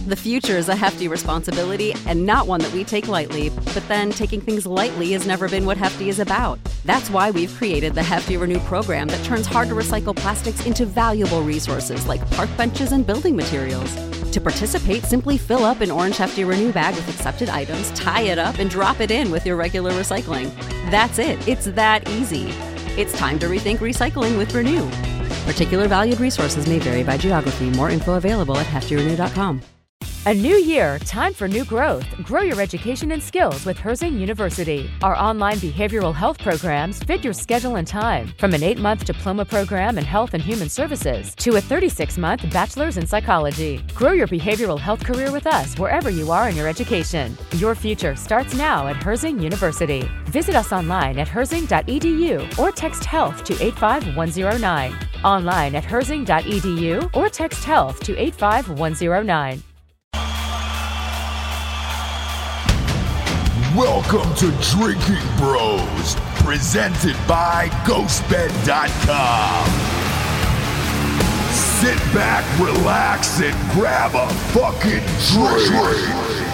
The future is a hefty responsibility and not one that we take lightly. But then taking things lightly has never been what Hefty is about. That's why we've created the Hefty Renew program that turns hard-to-recycle plastics into valuable resources like park benches and building materials. To participate, simply fill up an orange Hefty Renew bag with accepted items, tie it up, and drop it in with your regular recycling. That's it. It's that easy. It's time to rethink recycling with Renew. Particular valued resources may vary by geography. More info available at heftyrenew.com. A new year, time for new growth. Grow your education and skills with Herzing University. Our online behavioral health programs fit your schedule and time. From an 8-month diploma program in health and human services to a 36-month bachelor's in psychology. Grow your behavioral health career with us wherever you are in your education. Your future starts now at Herzing University. Visit us online at herzing.edu or text health to 85109. Online at herzing.edu or text health to 85109. Welcome to Drinking Bros, presented by GhostBed.com. Sit back, relax, and grab a fucking drink.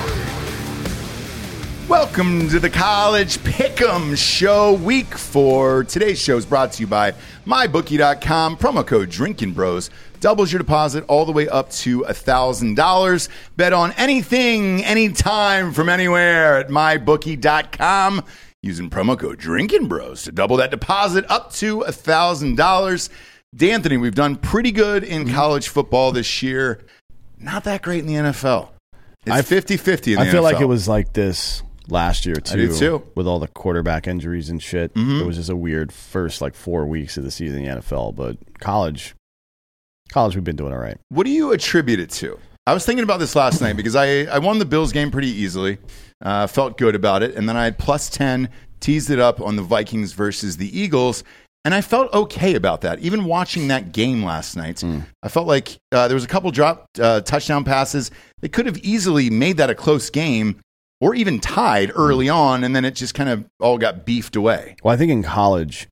Welcome to the College Pick'em Show, Week 4. Today's show is brought to you by MyBookie.com. Promo code Drinking Bros doubles your deposit all the way up to $1,000. Bet on anything, anytime, from anywhere at MyBookie.com using promo code Drinking Bros to double that deposit up to $1,000. D'Anthony, we've done pretty good in college football this year. Not that great in the NFL. It's 50-50 in the NFL. I feel like it was like this last year, too. I do, too. With all the quarterback injuries and shit. Mm-hmm. It was just a weird first, 4 weeks of the season in the NFL. But college, we've been doing all right. What do you attribute it to? I was thinking about this last night because I won the Bills game pretty easily. Felt good about it. And then I had plus 10, teased it up on the Vikings versus the Eagles. And I felt okay about that. Even watching that game last night, I felt like there was a couple drop touchdown passes. They could have easily made that a close game or even tied early on, and then it just kind of all got beefed away. Well, I think in college,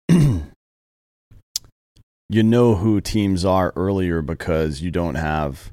you know who teams are earlier because you don't have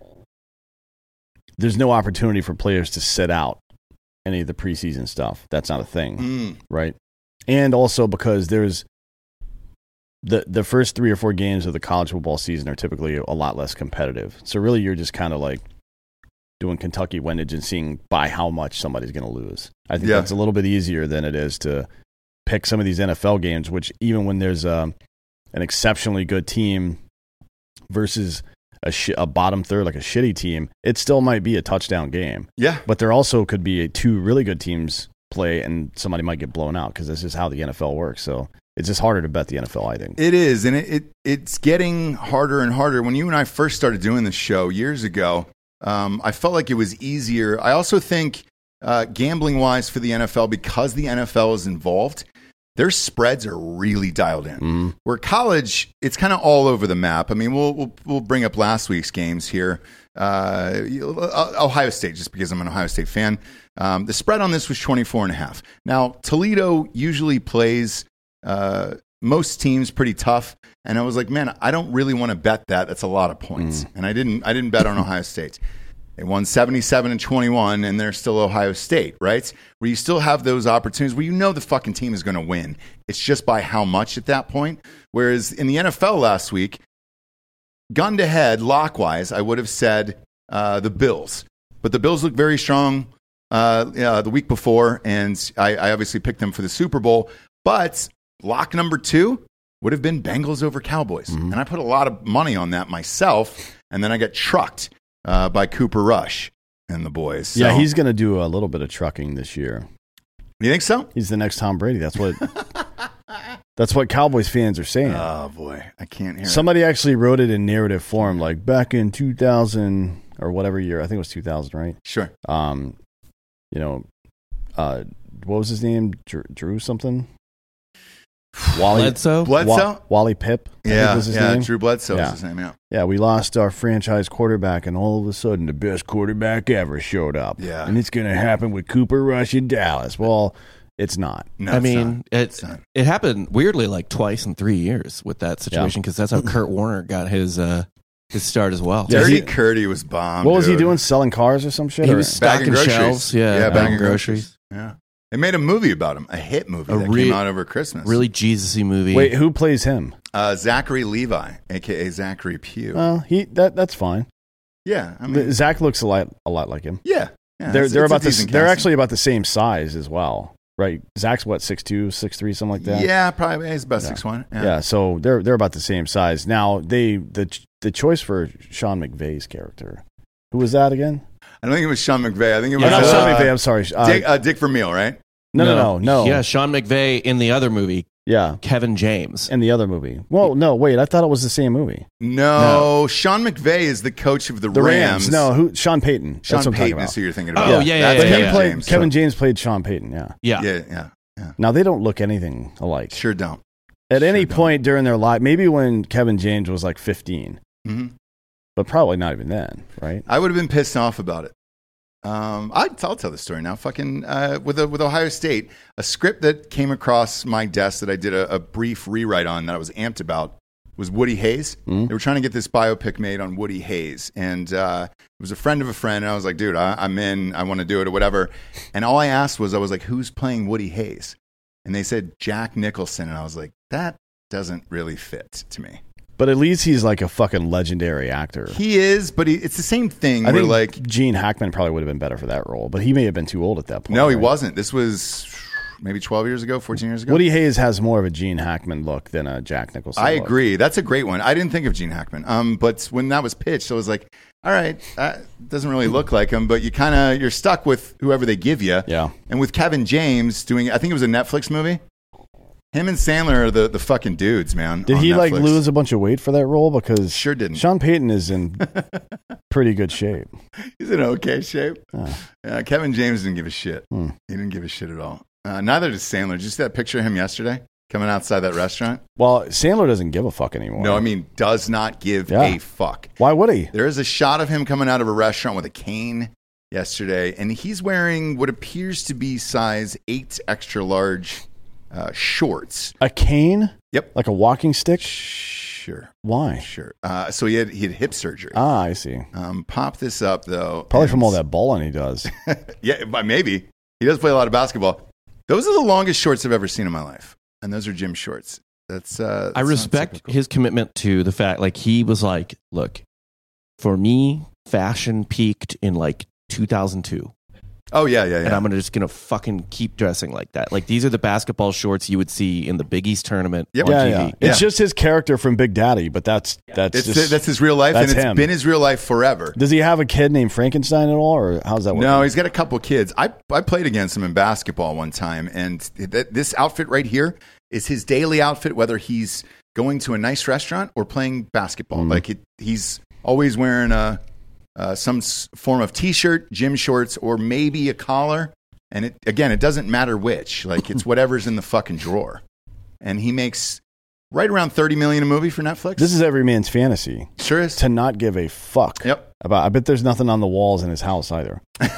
– there's no opportunity for players to sit out any of the preseason stuff. That's not a thing, right? And also because there's – The first 3 or 4 games of the college football season are typically a lot less competitive. So really you're just kind of like doing Kentucky windage and seeing by how much somebody's going to lose. I think that's a little bit easier than it is to pick some of these NFL games, which even when there's an exceptionally good team versus a bottom third, like a shitty team, it still might be a touchdown game. Yeah. But there also could be 2 really good teams play and somebody might get blown out because this is how the NFL works. So it's just harder to bet the NFL, I think. It is, and it's getting harder and harder. When you and I first started doing this show years ago, I felt like it was easier. I also think gambling-wise for the NFL, because the NFL is involved, their spreads are really dialed in. Where college, it's kind of all over the map. I mean, we'll bring up last week's games here. Ohio State, just because I'm an Ohio State fan. The spread on this was 24.5. Now, Toledo usually plays most teams pretty tough, and I was like, man, I don't really want to bet that. That's a lot of points, and I didn't bet on Ohio State. They won 77-21, and they're still Ohio State, right? Where you still have those opportunities where you know the fucking team is going to win. It's just by how much at that point. Whereas in the NFL last week, gun to head, lock-wise, I would have said the Bills. But the Bills look very strong the week before, and I obviously picked them for the Super Bowl. But lock number 2 would have been Bengals over Cowboys. And I put a lot of money on that myself, and then I got trucked by Cooper Rush and the boys. So. Yeah, he's going to do a little bit of trucking this year. You think so? He's the next Tom Brady. That's what Cowboys fans are saying. Oh, boy. I can't hear Somebody actually wrote it in narrative form, like back in 2000 or whatever year. I think it was 2000, right? Sure. What was his name? Drew something? Bledsoe? Wally Pipp, I think was his name. Drew Bledsoe was his name, yeah. Yeah, we lost our franchise quarterback, and all of a sudden, the best quarterback ever showed up. Yeah. And it's going to happen with Cooper Rush in Dallas. Well, it's not. No, I mean, it happened weirdly like twice in 3 years with that situation because that's how Kurt Warner got his his start as well. Dirty Curdy was bomb. What was he dude. doing? Selling cars or some shit? He Or- was stocking groceries. shelves. Yeah, bagging groceries. Yeah. They made a movie about him, a hit movie that re- came out over Christmas. Really Jesus-y movie. Wait, who plays him? Zachary Levi, a.k.a. Zachary Pugh. That's fine. Yeah. I mean, Zach looks a lot like him. yeah. They're it's a about decent they're casting. actually about the same size as well, right? Zach's what 6'2", 6'3", something like that. Yeah, probably. He's about 6'1". Yeah, so they're about the same size. Now the choice for Sean McVay's character, who was that again? I don't think it was Sean McVay. I think it was Not Sean McVay. I'm sorry. Dick Vermeil, right? No. Yeah, Sean McVay in the other movie, Yeah, Kevin James. in the other movie. Well, no, wait. I thought it was the same movie. No, Sean McVay is the coach of the Rams. No, who? Sean Payton. That's Sean what I'm talking Payton about. is who you're thinking Oh, about. yeah, That's But he Kevin played James. Kevin James played Sean Payton. Yeah. Yeah. Yeah. Now they don't look anything alike. Sure don't. At any don't. point during their life, maybe when Kevin James was like 15, hmm but probably not even then, right? I would have been pissed off about it. I'll tell the story now. Fucking with Ohio State, a script that came across my desk that I did a brief rewrite on that I was amped about was Woody Hayes. Mm. They were trying to get this biopic made on Woody Hayes, and it was a friend of a friend. And I was like, dude, I'm in. I want to do it or whatever. And all I asked was, I was like, who's playing Woody Hayes? And they said Jack Nicholson, and I was like, that doesn't really fit to me. But at least he's like a fucking legendary actor. He is, but it's the same thing. I where think like Gene Hackman probably would have been better for that role, but he may have been too old at that point. no, he right? wasn't. This was maybe 12 years ago, 14 years ago. Woody Hayes has more of a Gene Hackman look than a Jack Nicholson I look. agree. That's a great one. I didn't think of Gene Hackman. But when that was pitched, I was like, all right, that doesn't really look like him, but you're stuck with whoever they give you. Yeah. And with Kevin James doing, I think it was a Netflix movie. Him and Sandler are the fucking dudes, man. Did on he like Netflix. lose a bunch of weight for that role? Because Sure didn't. Sean Payton is in pretty good shape. He's in okay shape. Oh. Kevin James didn't give a shit. Hmm. He didn't give a shit at all. Neither did Sandler. Did you see that picture of him yesterday coming outside that restaurant? Well, Sandler doesn't give a fuck anymore. No, I mean, does not give Yeah. a fuck. Why would he? There is a shot of him coming out of a restaurant with a cane yesterday, and he's wearing what appears to be size 8 extra large shorts. A cane? Yep. Like a walking stick? Sure. Why? Sure. So he had hip surgery. Ah, I see. Pop this up, though. Probably and- from all that balling he does. Yeah, but maybe. He does play a lot of basketball. Those are the longest shorts I've ever seen in my life, and those are gym shorts. That's I not respect typical. his commitment to the fact, like, he was like, look, for me, fashion peaked in like 2002. Oh, yeah. And I'm just going to fucking keep dressing like that. Like, these are the basketball shorts you would see in the Big East tournament Yep. on Yeah, TV. yeah. Yeah. It's just his character from Big Daddy, but that's That's just... his real life, and that's it's him. been his real life forever. Does he have a kid named Frankenstein at all, or how's that work? No, he's got a couple kids. I played against him in basketball one time, and this outfit right here is his daily outfit, whether he's going to a nice restaurant or playing basketball. Mm-hmm. Like he's always wearing some form of T-shirt, gym shorts, or maybe a collar. And it doesn't matter which. Like, it's whatever's in the fucking drawer. And he makes right around $30 million a movie for Netflix. This is every man's fantasy, Sure is. to not give a fuck Yep. about... I bet there's nothing on the walls in his house either.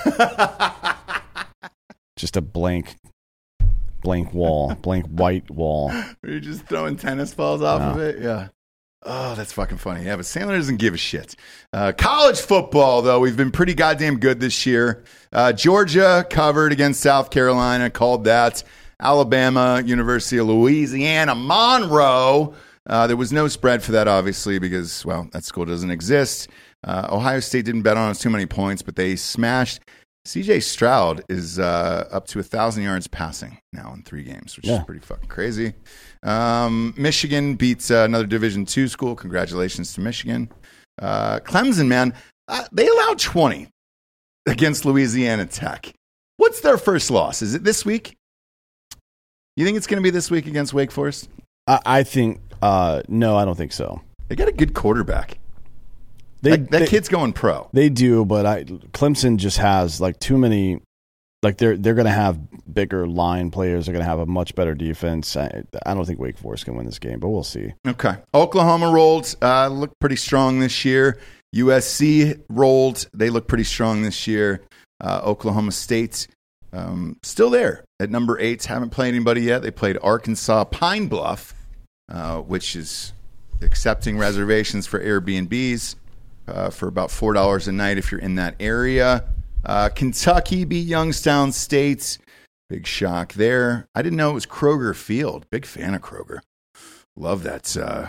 Just a blank wall, blank white wall. You're just throwing tennis balls off Wow. of it? Yeah. Oh, that's fucking funny. Yeah, but Sandler doesn't give a shit. College football, though, we've been pretty goddamn good this year. Georgia covered against South Carolina, called that. Alabama, University of Louisiana, Monroe. There was no spread for that, obviously, because, well, that school doesn't exist. Ohio State didn't bet on us too many points, but they smashed. CJ Stroud is up to 1,000 yards passing now in 3 games, which is pretty fucking crazy. Michigan beats another Division II school. Congratulations to Michigan. Clemson, man, they allowed 20 against Louisiana Tech. What's their first loss? Is it this week? You think it's going to be this week against Wake Forest? I think... no, I don't think so. They got a good quarterback. They, That kid's going pro. They do, but Clemson just has like too many. Like they're going to have bigger line players. They're going to have a much better defense. I don't think Wake Forest can win this game, but we'll see. Okay. Oklahoma rolled. Looked pretty strong this year. USC rolled. They look pretty strong this year. Oklahoma State still there at number 8. Haven't played anybody yet. They played Arkansas Pine Bluff, which is accepting reservations for Airbnbs. for about $4 a night if you're in that area. Kentucky beat Youngstown State. Big shock there. I didn't know it was Kroger Field. Big fan of Kroger. Love that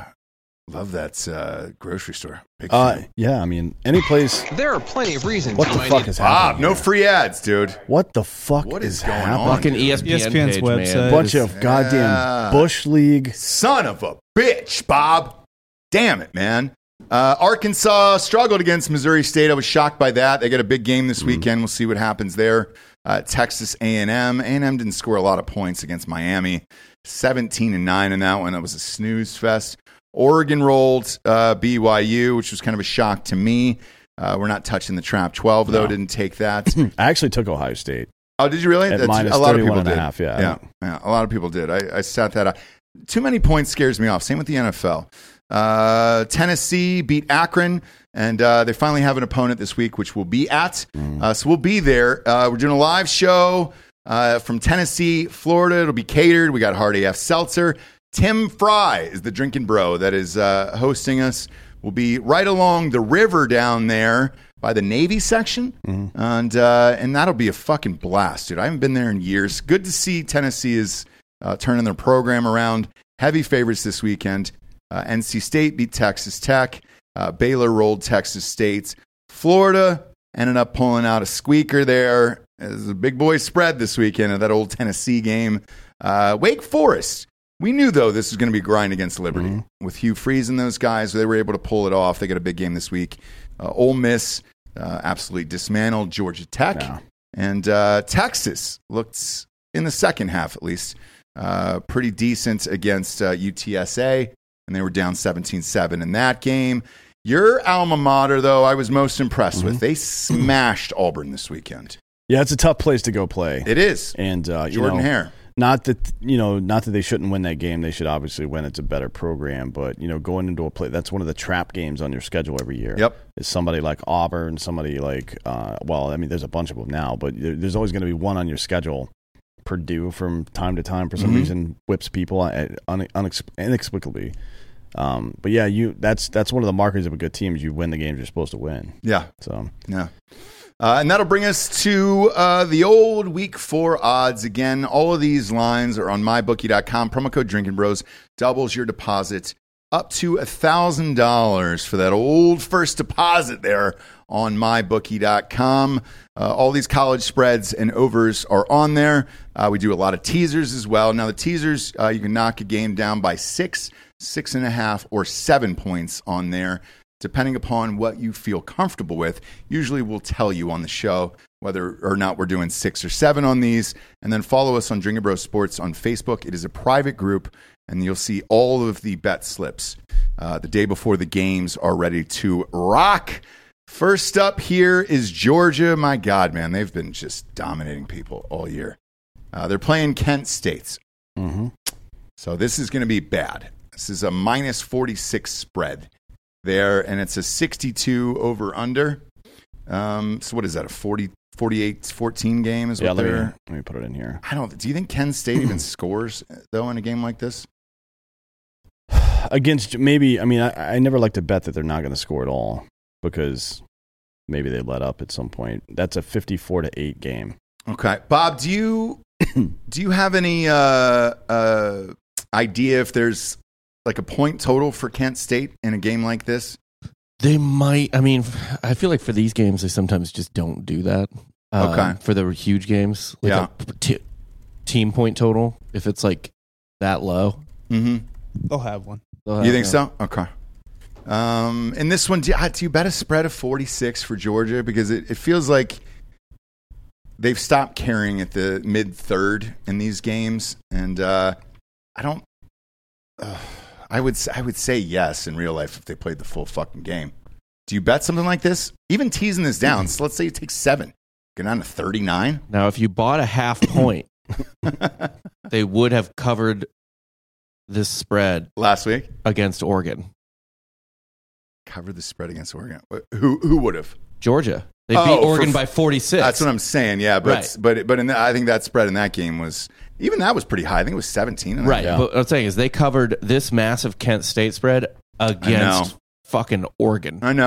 grocery store. Big fan. Yeah, I mean, any place. There are plenty of reasons. What the fuck is happening? No free ads, dude. What the fuck What is going happening? on? Fucking ESPN's page, website. man. Bunch of goddamn Bush League. Son of a bitch, Bob. Damn it, man. Arkansas struggled against Missouri State. I was shocked by that. They got a big game this weekend. We'll see what happens there. Texas A&M. A&M didn't score a lot of points against Miami. 17-9 in that one. That was a snooze fest. Oregon rolled BYU, which was kind of a shock to me. We're not touching the trap. 12, though, didn't take that. I actually took Ohio State. Oh, did you really? At minus a lot of people 31.5, did. yeah. Yeah, a lot of people did. I sat that out. Too many points scares me off. Same with the NFL. Tennessee beat Akron, and they finally have an opponent this week, which we'll be at. So we'll be there. We're doing a live show from Tennessee, Florida. It'll be catered. We got Hard AF Seltzer. Tim Fry is the drinking bro that is hosting us. We'll be right along the river down there by the Navy section, and that'll be a fucking blast, dude. I haven't been there in years. Good to see Tennessee is turning their program around. Heavy favorites this weekend. NC State beat Texas Tech. Baylor rolled Texas State. Florida ended up pulling out a squeaker there. It was a big boy spread this weekend of that old Tennessee game. Wake Forest. We knew, though, this was going to be a grind against Liberty. With Hugh Freeze and those guys, they were able to pull it off. They got a big game this week. Ole Miss absolutely dismantled Georgia Tech. Yeah. And Texas looked, in the second half at least, pretty decent against UTSA. And they were down 17-7 in that game. Your alma mater, though, I was most impressed with. They smashed Auburn this weekend. Yeah, it's a tough place to go play. It is. And Jordan Hare. Not that they shouldn't win that game. They should obviously win. It's a better program, but going into a play, that's one of the trap games on your schedule every year. Yep. Is somebody like Auburn, somebody like there's a bunch of them now, but there's always going to be one on your schedule. Purdue, from time to time, for some reason, whips people inexplicably. But yeah, that's one of the markers of a good team is you win the games you're supposed to win. Yeah. So yeah. And that'll bring us to the old Week 4 odds. Again, all of these lines are on mybookie.com. Promo code Drinking Bros doubles your deposit up to $1,000 for that old first deposit there on mybookie.com. All these college spreads and overs are on there. We do a lot of teasers as well. Now, the teasers, you can knock a game down by 6, 6.5, or 7 points on there, depending upon what you feel comfortable with. Usually we'll tell you on the show whether or not we're doing 6 or 7 on these. And then follow us on Drinking Bros Sports on Facebook. It is a private group, and you'll see all of the bet slips the day before the games are ready to rock. First up here is Georgia. My God, man, they've been just dominating people all year. They're playing Kent State. So this is going to be bad. This is a minus 46 spread there, and it's a 62 over under. So what is that, a 48-14 game is what they're... Let me put it in here. Do you think Kent State even scores, though, in a game like this? Against, maybe, I never like to bet that they're not going to score at all, because maybe they let up at some point. That's a 54-8 game. Okay. Bob, do you have any idea if there's like a point total for Kent State in a game like this? They might. I feel like for these games, they sometimes just don't do that. Okay. For the huge games, like a team point total, if it's like that low, they'll have one. You think so? Okay. In this one, do you bet a spread of 46 for Georgia? Because it feels like they've stopped carrying at the mid-third in these games, and I would say yes in real life if they played the full fucking game. Do you bet something like this? Even teasing this down, so let's say you take 7, get down to 39. Now, if you bought a half point, they would have covered this spread last week against Oregon. Covered the spread against Oregon. Who would have? Georgia. They beat Oregon by 46. That's what I'm saying. Yeah, but right. but I think that spread in that game was pretty high. I think it was 17. Right. But what I'm saying is they covered this massive Kent State spread against fucking Oregon. I know.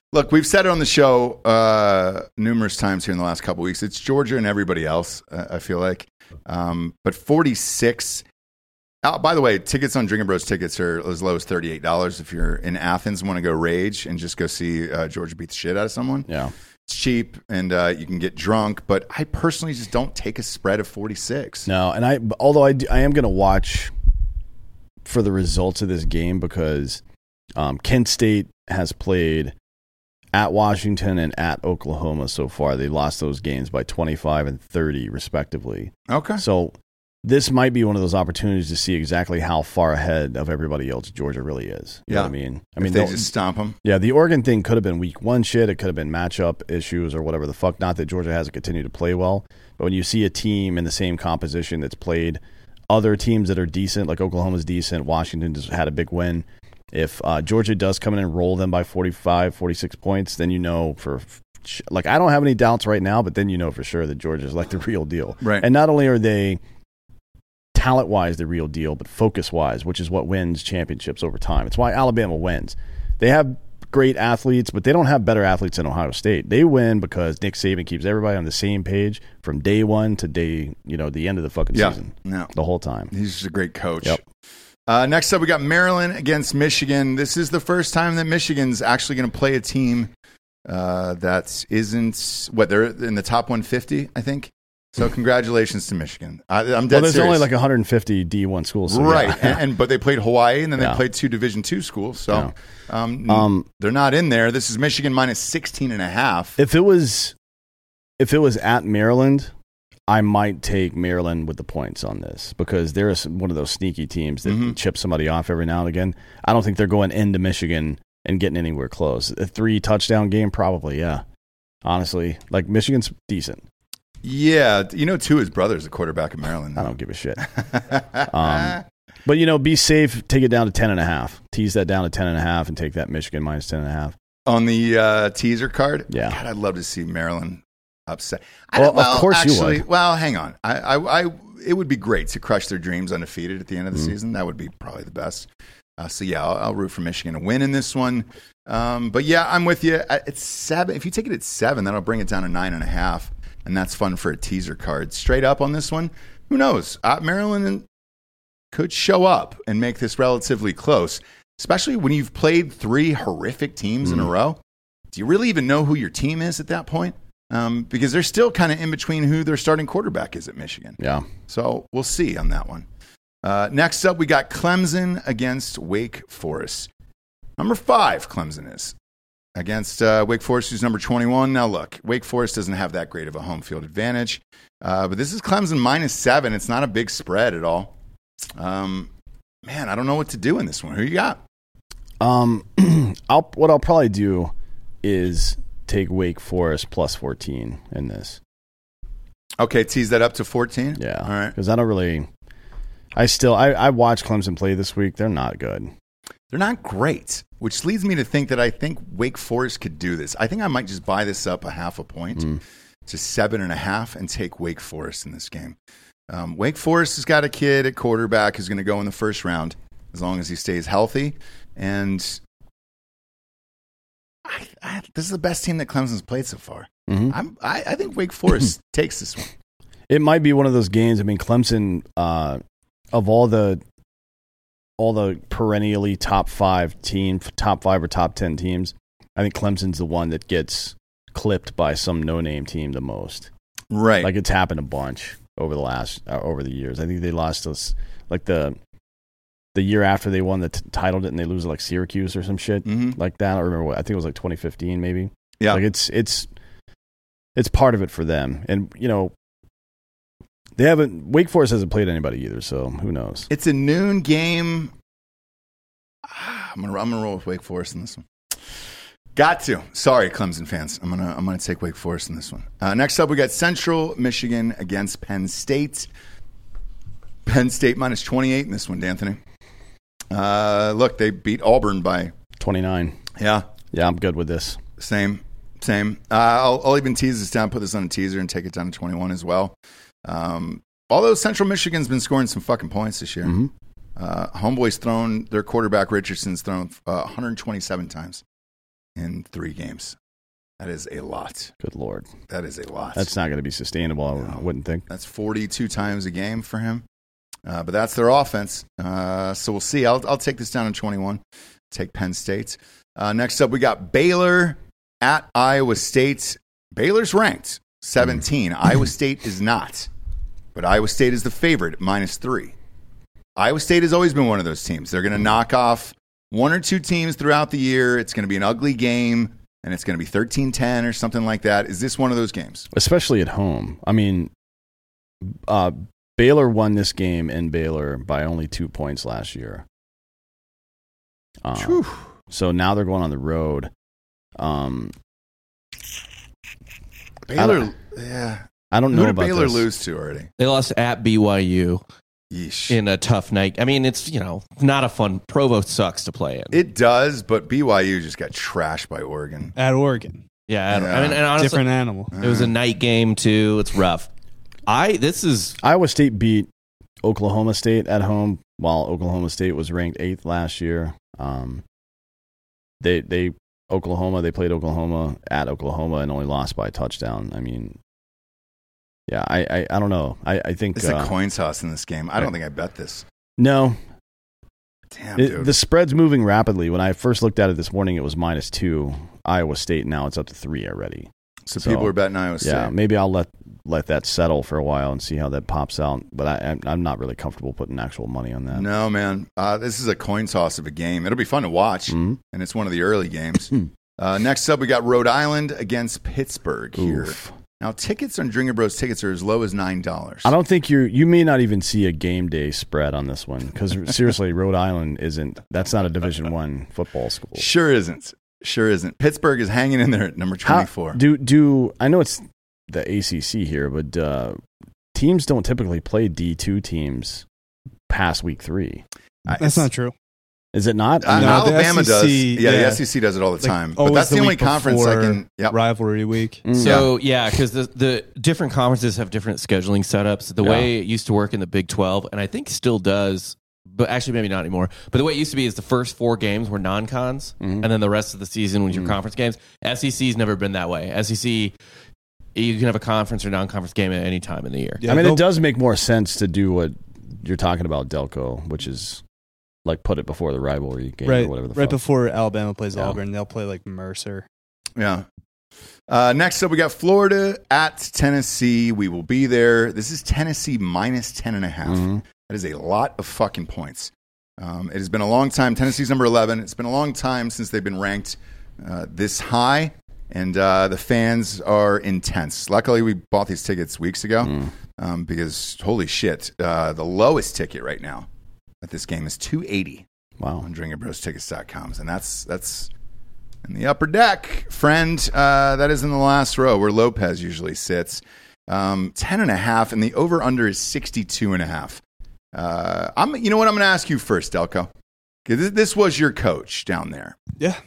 Look, we've said it on the show numerous times here in the last couple weeks. It's Georgia and everybody else, I feel like. But 46. By the way, tickets on Drinking Bros tickets are as low as $38 if you're in Athens and want to go rage and just go see Georgia beat the shit out of someone. Yeah. It's cheap and you can get drunk, but I personally just don't take a spread of 46. No, and although I am going to watch for the results of this game because Kent State has played at Washington and at Oklahoma so far. They lost those games by 25 and 30 respectively. Okay. So this might be one of those opportunities to see exactly how far ahead of everybody else Georgia really is. You know what I mean? If they just stomp them. Yeah, the Oregon thing could have been week one shit. It could have been matchup issues or whatever the fuck. Not that Georgia hasn't continued to play well, but when you see a team in the same composition that's played other teams that are decent, like Oklahoma's decent, Washington just had a big win. If Georgia does come in and roll them by 45, 46 points, then you know like I don't have any doubts right now, but then you know for sure that Georgia's like the real deal. Right. And not only are they talent-wise the real deal, but focus-wise, which is what wins championships over time. It's why Alabama wins. They have great athletes, but they don't have better athletes than Ohio State. They win because Nick Saban keeps everybody on the same page from day one to the end of the fucking season. Yeah. The whole time. He's just a great coach. Yep. Next up, we got Maryland against Michigan. This is the first time that Michigan's actually going to play a team that isn't, they're in the top 150, I think. So congratulations to Michigan. I'm dead Well, there's serious. only like 150 D1 schools. So right. Yeah. But they played Hawaii, and then they Yeah. played 2 Division II schools. So they're not in there. This is Michigan minus 16.5. If it was at Maryland, I might take Maryland with the points on this because they're one of those sneaky teams that chip somebody off every now and again. I don't think they're going into Michigan and getting anywhere close. A 3-touchdown game, probably, yeah. Honestly, like Michigan's decent. Yeah. Two, his brother's a quarterback in Maryland. I don't give a shit. But, be safe. Take it down to 10.5. Tease that down to 10.5 and take that Michigan minus 10.5. On the teaser card? Yeah. God, I'd love to see Maryland upset. Of course you would. Well, hang on. It would be great to crush their dreams undefeated at the end of the season. That would be probably the best. I'll root for Michigan to win in this one. But yeah, I'm with you. It's 7. If you take it at 7, that'll bring it down to 9.5. And that's fun for a teaser card. Straight up on this one, who knows? Maryland could show up and make this relatively close, especially when you've played 3 horrific teams in a row. Do you really even know who your team is at that point? Because they're still kind of in between who their starting quarterback is at Michigan. Yeah. So we'll see on that one. Next up, we got Clemson against Wake Forest. Number 5, Clemson is. Against Wake Forest, who's number 21. Now, look, Wake Forest doesn't have that great of a home field advantage. But this is Clemson minus 7. It's not a big spread at all. Man, I don't know what to do in this one. Who you got? What I'll probably do is take Wake Forest plus 14 in this. Okay, tease that up to 14? Yeah. All right. Because I don't really... I watched Clemson play this week. They're not good. They're not great, which leads me to think that I think Wake Forest could do this. I think I might just buy this up 0.5 point to 7.5 and take Wake Forest in this game. Wake Forest has got a kid at quarterback who's going to go in the first round as long as he stays healthy. And this is the best team that Clemson's played so far. I think Wake Forest takes this one. It might be one of those games. I mean, Clemson, of all the perennially top 5 or top 10 teams, I think Clemson's the one that gets clipped by some no-name team the most. Right. Like it's happened a bunch over the years. I think they lost us like the year after they won the title, didn't they lose to like Syracuse or some shit like that? I remember I think it was like 2015 maybe. Yeah. Like it's part of it for them. And Wake Forest hasn't played anybody either, so who knows? It's a noon game. I'm gonna roll with Wake Forest in this one. Got to. Sorry, Clemson fans. I'm gonna take Wake Forest in this one. Next up, we got Central Michigan against Penn State. Penn State minus 28 in this one, D'Anthony. Look, they beat Auburn by 29. Yeah, I'm good with this. Same. I'll even tease this down, put this on a teaser, and take it down to 21 as well. Although Central Michigan's been scoring some fucking points this year. Homeboy's thrown, their quarterback Richardson's thrown 127 times. in 3 games. That is a lot. Good Lord. That is a lot. That's not going to be sustainable, I wouldn't think. That's 42 times a game for him. But that's their offense. So we'll see. I'll take this down in 21. Take Penn State. Next up, we got Baylor at Iowa State. Baylor's ranked 17. Iowa State is not. But Iowa State is the favorite at -3. Iowa State has always been one of those teams. They're going to knock off 1 or 2 teams throughout the year. It's going to be an ugly game, and it's going to be 13-10 or something like that. Is this one of those games? Especially at home. I mean, Baylor won this game in Baylor by only 2 points last year. So now they're going on the road. Baylor, yeah. I don't know Who did about Baylor this. lose to already? They lost at BYU. Yeesh. In a tough night. I mean, it's, not a fun. Provo sucks to play in. It does, but BYU just got trashed by Oregon. At Oregon. Yeah. I mean, and honestly, Different animal. it was a night game, too. It's rough. Iowa State beat Oklahoma State at home, while Oklahoma State was ranked 8th last year. They played Oklahoma at Oklahoma and only lost by a touchdown. I mean, yeah, I don't know. I think it's a coin toss in this game. I don't think I bet this. No. Damn, dude. The spread's moving rapidly. When I first looked at it this morning, it was -2 Iowa State. Now it's up to 3 already. So people are betting Iowa State. Yeah, maybe I'll let that settle for a while and see how that pops out. But I'm not really comfortable putting actual money on that. No, man. This is a coin toss of a game. It'll be fun to watch, and it's one of the early games. Next up, we got Rhode Island against Pittsburgh here. Oof. Now, tickets on Dringer Bros tickets are as low as $9. I don't think you may not even see a game day spread on this one because seriously, Rhode Island that's not a Division I football school. Sure isn't. Pittsburgh is hanging in there at number 24. I know it's the ACC here, but teams don't typically play D2 teams past week 3. That's not true. Is it not? No, Alabama the SEC, does. Yeah, the SEC does it all the time. But that's the only conference I can. Yep. Rivalry week. So, because the different conferences have different scheduling setups. The way it used to work in the Big 12, and I think still does, but actually maybe not anymore. But the way it used to be is the first 4 games were non-cons, and then the rest of the season was your conference games. SEC's never been that way. SEC, you can have a conference or non-conference game at any time in the year. Yeah, I mean, it does make more sense to do what you're talking about, Delco, which is like put it before the rivalry game or whatever the fuck. Right before Alabama plays Auburn, they'll play like Mercer. Yeah. Next up, we got Florida at Tennessee. We will be there. This is Tennessee -10.5. That is a lot of fucking points. It has been a long time. Tennessee's number 11. It's been a long time since they've been ranked this high, and the fans are intense. Luckily, we bought these tickets weeks ago because, holy shit, the lowest ticket right now at this game is $280. Wow. On DringerBrosTickets.com. And that's in the upper deck, friend. That is in the last row where Lopez usually sits. 10.5, and the over-under is 62.5. You know what? I'm going to ask you first, Delco. This was your coach down there. Yeah.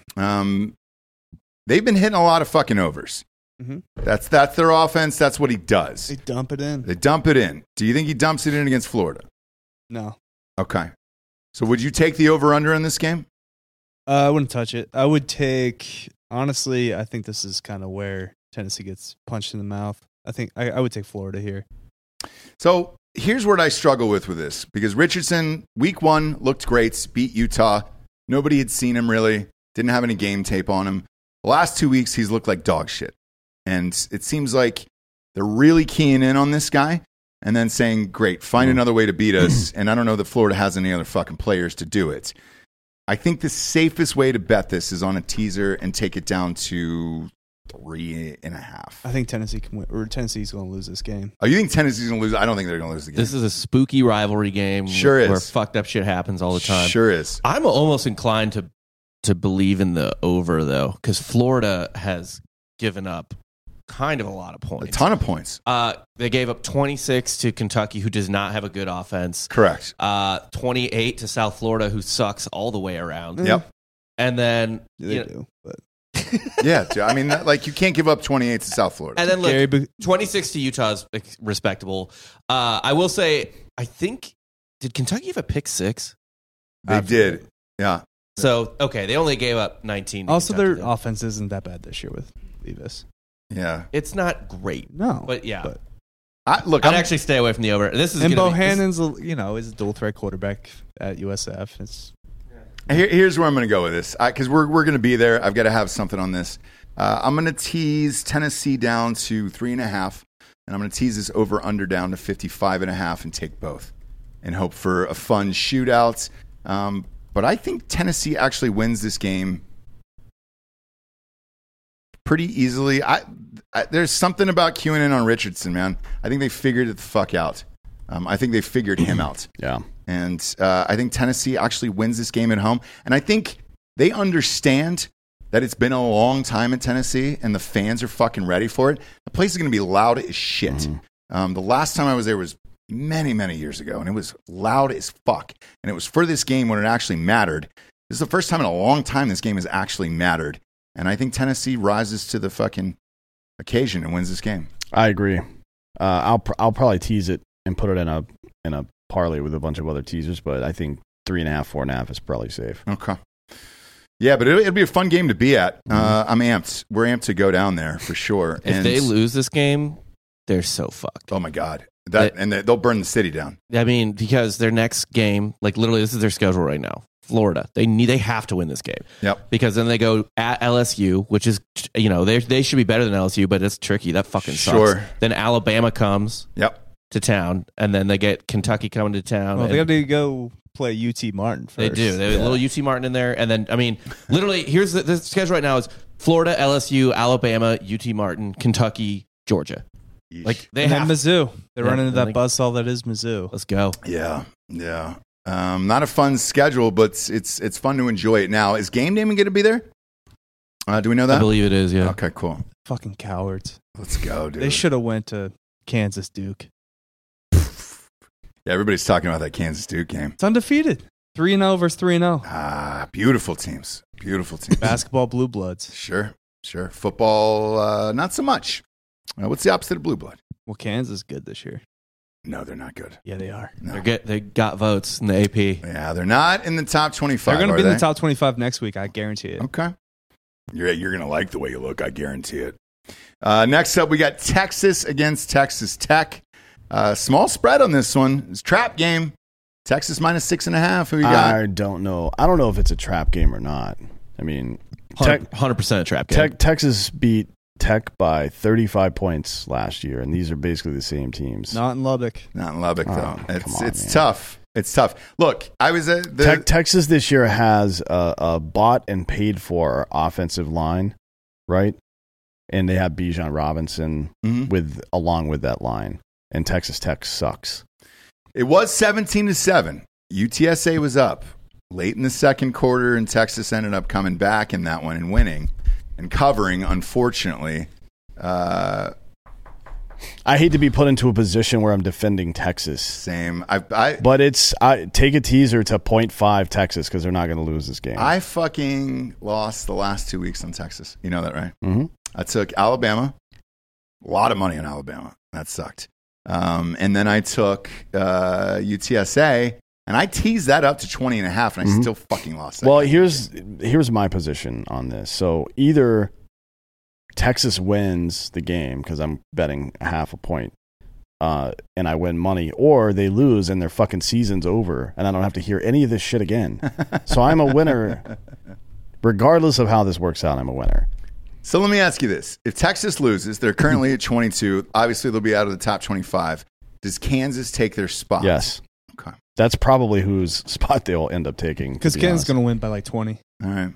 They've been hitting a lot of fucking overs. That's their offense. That's what he does. They dump it in. Do you think he dumps it in against Florida? No. Okay. So would you take the over-under in this game? I wouldn't touch it. I would take, honestly, I think this is kind of where Tennessee gets punched in the mouth. I think I would take Florida here. So here's what I struggle with this, because Richardson, week 1, looked great, beat Utah. Nobody had seen him really, didn't have any game tape on him. The last 2 weeks, he's looked like dog shit. And it seems like they're really keying in on this guy and then saying, great, find another way to beat us. And I don't know that Florida has any other fucking players to do it. I think the safest way to bet this is on a teaser and take it down to 3.5. I think Tennessee can win, or Tennessee's going to lose this game. Oh, you think Tennessee's going to lose? I don't think they're going to lose the game. This is a spooky rivalry game. Sure is. Where fucked up shit happens all the time. Sure is. I'm almost inclined to believe in the over, though, because Florida has given up kind of a lot of points. A ton of points. They gave up 26 to Kentucky, who does not have a good offense. Correct. 28 to South Florida, who sucks all the way around. Yep. And then They do, but yeah, I mean, you can't give up 28 to South Florida. And then look, 26 to Utah is respectable. I will say, I think, did Kentucky have a pick 6? They did. Yeah. So, okay, they only gave up 19. to Also, Kentucky, their though. offense isn't that bad this year with Levis. Yeah. It's not great. No, But yeah. Look, I'd actually stay away from the over. This is and gonna be- Bohannon's, is a dual threat quarterback at USF. It's Here's where I'm going to go with this, because we're going to be there. I've got to have something on this. I'm going to tease Tennessee down to 3.5, and I'm going to tease this over/under down to 55.5, and take both, and hope for a fun shootout. But I think Tennessee actually wins this game pretty easily. There's something about queuing in on Richardson, man. I think they figured it the fuck out. I think they figured him out. Yeah. And I think Tennessee actually wins this game at home. And I think they understand that it's been a long time in Tennessee and the fans are fucking ready for it. The place is going to be loud as shit. Mm-hmm. The last time I was there was many, many years ago, and it was loud as fuck. And it was for this game when it actually mattered. This is the first time in a long time this game has actually mattered. And I think Tennessee rises to the fucking occasion and wins this game. I agree. I'll probably tease it and put it in a parlay with a bunch of other teasers, but I think 3.5, 4.5 is probably safe. Okay. Yeah, but it'll be a fun game to be at. I'm amped. We're amped to go down there for sure. If they lose this game, they're so fucked. Oh my god, they'll burn the city down. I mean, because their next game, like literally, this is their schedule right now. Florida, they have to win this game. Yep. Because then they go at LSU, which is they should be better than LSU, but it's tricky. That fucking sucks. Sure. Then Alabama comes. Yep. To town, and then they get Kentucky coming to town. Well, they have to go play UT Martin first. They do. They have a little UT Martin in there, and then I mean, literally, here's the schedule right now: is Florida, LSU, Alabama, UT Martin, Kentucky, Georgia. Like they and have then Mizzou. They're Yeah, running into and that buzzsaw that is Mizzou. Let's go. Yeah. Not a fun schedule, but it's fun to enjoy it. Now, is Game Day going to be there? Do we know that? I believe it is. Yeah. Okay, cool. Fucking cowards. Let's go, dude. They should have went to Kansas Duke. Yeah, everybody's talking about that Kansas Duke game. It's undefeated. 3-0 versus 3-0. Beautiful teams. Beautiful teams. Basketball blue bloods. Sure. Football, not so much. What's the opposite of blue blood? Well, Kansas is good this year. No, they're not good. Yeah, they are. No. They got votes in the AP. Yeah, they're not in the top 25. They're going to be in they? the top 25 next week. I guarantee it. Okay. You're going to like the way you look. I guarantee it. Next up, we got Texas against Texas Tech. Small spread on this one. It's a trap game. Texas minus 6.5. Who you got? I don't know. I don't know if it's a trap game or not. I mean, 100% a trap game. Texas beat Tech by 35 points last year, and these are basically the same teams. Not in Lubbock. Not in Lubbock, though. It's man. tough. It's tough. Look, I was at Texas this year has a bought and paid for offensive line, right? And they have Bijan Robinson along with that line. And Texas Tech sucks. It was 17-7. UTSA was up late in the second quarter, and Texas ended up coming back in that one and winning and covering, unfortunately. I hate to be put into a position where I'm defending Texas. Same. But I take a teaser to 0.5 Texas because they're not going to lose this game. I fucking lost the last 2 weeks on Texas. You know that, right? Mm-hmm. I took Alabama. A lot of money on Alabama. That sucked. And then I took UTSA, and I teased that up to 20.5, and I still fucking lost that. Well, here's my position on this. So either Texas wins the game because I'm betting 0.5 point, and I win money, or they lose and their fucking season's over, and I don't have to hear any of this shit again. So I'm a winner. Regardless of how this works out, I'm a winner. So let me ask you this. If Texas loses, they're currently at 22. Obviously, they'll be out of the top 25. Does Kansas take their spot? Yes. Okay. That's probably whose spot they'll end up taking. Because Kansas is going to win by like 20. All right.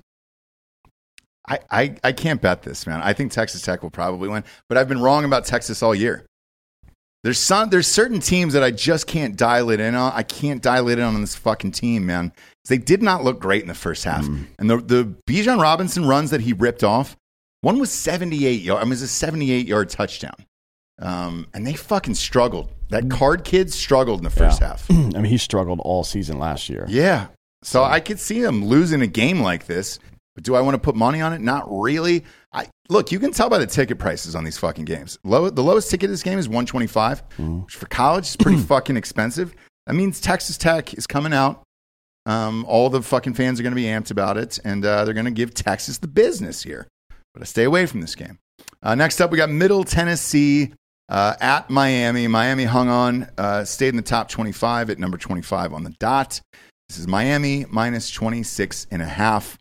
I can't bet this, man. I think Texas Tech will probably win, but I've been wrong about Texas all year. There's certain teams that I just can't dial it in on. I can't dial it in on this fucking team, man. They did not look great in the first half. And the Bijan Robinson runs that he ripped off, one was 78 yards. I mean, it was a 78-yard touchdown. And they fucking struggled. That Card kid struggled in the first half. I mean, he struggled all season last year. Yeah. So I could see him losing a game like this. But do I want to put money on it? Not really. Look, you can tell by the ticket prices on these fucking games. The lowest ticket of this game is $125, which for college is pretty fucking expensive. That means Texas Tech is coming out. All the fucking fans are going to be amped about it, and they're going to give Texas the business here. But I stay away from this game. Next up, we got Middle Tennessee at Miami. Miami hung on, stayed in the top 25 at number 25 on the dot. This is Miami minus 26.5.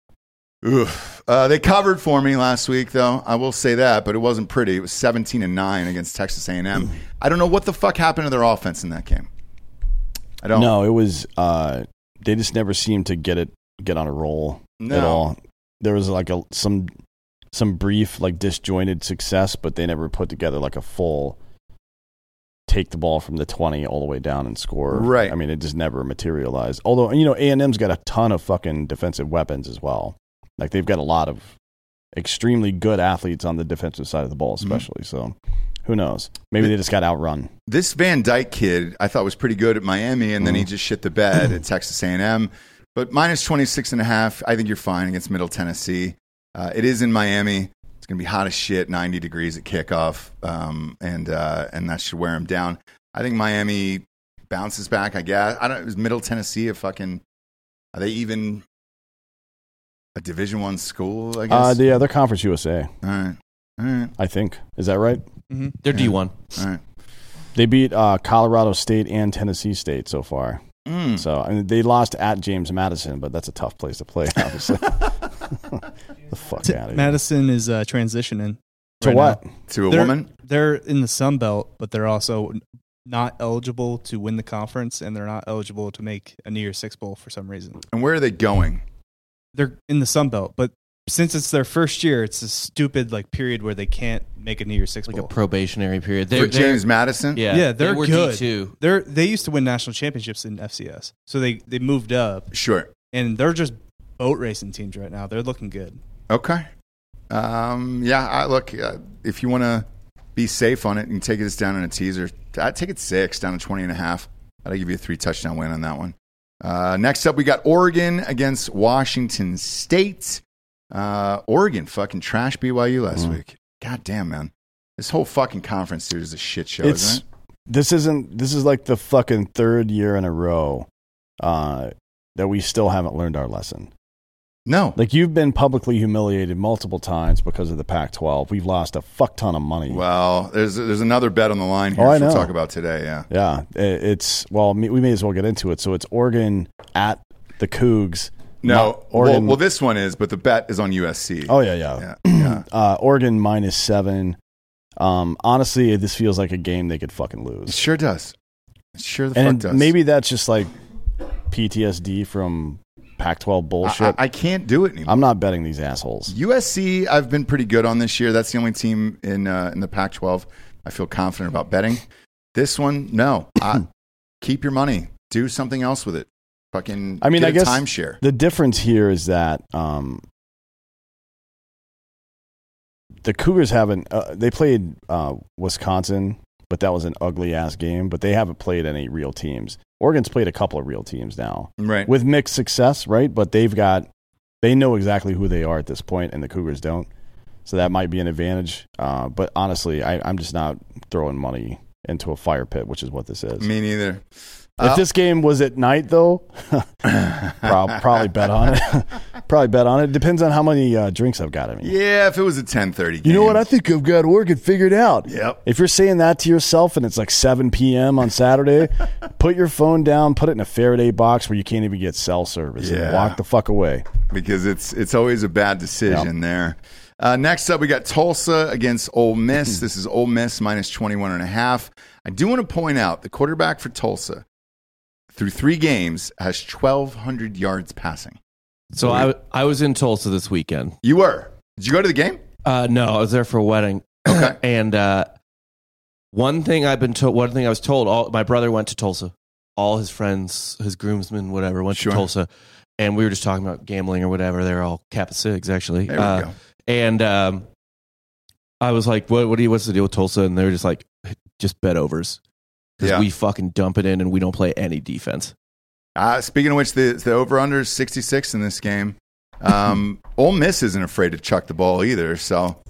Oof. They covered for me last week, though. I will say that, but it wasn't pretty. It was 17-9 against Texas A&M. I don't know what the fuck happened to their offense in that game. I don't. No, it was. They just never seemed to get on a roll at all. There was like some brief, like disjointed success, but they never put together like a full take the ball from the 20 all the way down and score. Right. I mean, it just never materialized. Although, A&M's got a ton of fucking defensive weapons as well. Like, they've got a lot of extremely good athletes on the defensive side of the ball, especially. So, who knows? Maybe they just got outrun. This Van Dyke kid, I thought was pretty good at Miami, and then he just shit the bed at Texas A&M. But minus 26.5, I think you're fine against Middle Tennessee. It is in Miami. It's going to be hot as shit, 90 degrees at kickoff, and that should wear them down. I think Miami bounces back, I guess. Is Middle Tennessee are they even a Division I school, I guess? Yeah, they're Conference USA. All right. I think. Is that right? Mm-hmm. They're D1. All right. They beat Colorado State and Tennessee State so far. So, I mean, they lost at James Madison, but that's a tough place to play, obviously. The fuck out of here. Madison is transitioning. To what? Now. To a woman? They're in the Sun Belt, but they're also not eligible to win the conference, and they're not eligible to make a New Year's Six Bowl for some reason. And where are they going? They're in the Sun Belt, but since it's their first year, it's a stupid period where they can't make a New Year's Six Bowl. Like a probationary period. For James Madison? Yeah, they're they were good. D2. They used to win national championships in FCS, so they moved up. Sure. And they're just boat racing teams right now. They're looking good. Okay. Look, if you want to be safe on it and take this down in a teaser, I'd take it 6, down to 20.5. I'll give you a 3-touchdown win on that one. Next up, we got Oregon against Washington State. Oregon fucking trashed BYU last week. God damn, man. This whole fucking conference, dude, is a shit show, isn't it? This is like the fucking third year in a row that we still haven't learned our lesson. No. Like, you've been publicly humiliated multiple times because of the Pac-12. We've lost a fuck ton of money. Well, there's another bet on the line here we'll talk about today, yeah. Yeah, we may as well get into it. So it's Oregon at the Cougs. No, well, this one is, but the bet is on USC. Oh, yeah. Oregon -7. Honestly, this feels like a game they could fucking lose. It sure does. It sure the fuck does. Maybe that's just like PTSD from Pac-12 bullshit. I can't do it anymore. I'm not betting these assholes. USC, I've been pretty good on this year. That's the only team in the Pac-12 I feel confident about betting. This one, no. Keep your money. Do something else with it. Fucking I guess timeshare. The difference here is that the Cougars haven't. They played Wisconsin, but that was an ugly ass game. But they haven't played any real teams. Oregon's played a couple of real teams now, right? With mixed success, right? But they know exactly who they are at this point, and the Cougars don't. So that might be an advantage. But honestly, I'm just not throwing money into a fire pit, which is what this is. Me neither. If this game was at night, though, probably bet on it. Depends on how many drinks I've got. Yeah, if it was a 10:30 game. You know what? I think I've got Oregon figured out. Yep. If you're saying that to yourself and it's like 7 p.m. on Saturday, put your phone down, put it in a Faraday box where you can't even get cell service, and walk the fuck away. Because it's always a bad decision there. Next up, we got Tulsa against Ole Miss. This is Ole Miss minus 21.5. I do want to point out the quarterback for Tulsa, through 3 games, has 1,200 yards passing. So I was in Tulsa this weekend. You were? Did you go to the game? No, I was there for a wedding. Okay. And one thing I was told, my brother went to Tulsa. All his friends, his groomsmen, whatever, went to Tulsa. And we were just talking about gambling or whatever. They're all Kappa Sigs, actually. There we go. And I was like, what's the deal with Tulsa? And they were just like, just bet overs. Because we fucking dump it in and we don't play any defense. Speaking of which, the over-under is 66 in this game. Ole Miss isn't afraid to chuck the ball either. So,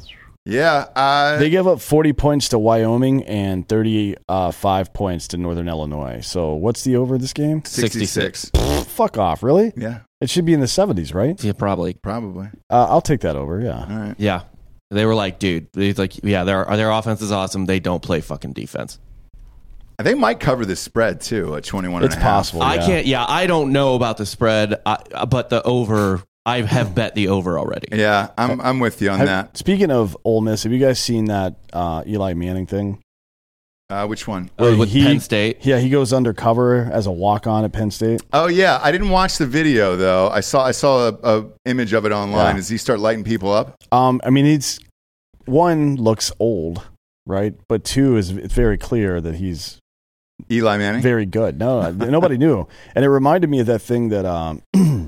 Yeah. They give up 40 points to Wyoming and 35 points to Northern Illinois. So what's the over this game? 66. Fuck off, really? Yeah. It should be in the 70s, right? Yeah, probably. I'll take that over, yeah. All right. Yeah. They were like, dude, their offense is awesome. They don't play fucking defense. They might cover this spread, too, at 21 It's and a half. possible, yeah. I don't know about the spread, but the over, I have bet the over already. Yeah, I'm with you on that. Speaking of Ole Miss, have you guys seen that Eli Manning thing? Which one? With Penn State? Yeah, he goes undercover as a walk-on at Penn State. Oh, yeah. I didn't watch the video, though. I saw a image of it online. Yeah. Does he start lighting people up? I mean, he's one, looks old, right? But two, it's very clear that he's Eli Manning? very good. No, nobody knew. And it reminded me of that thing that I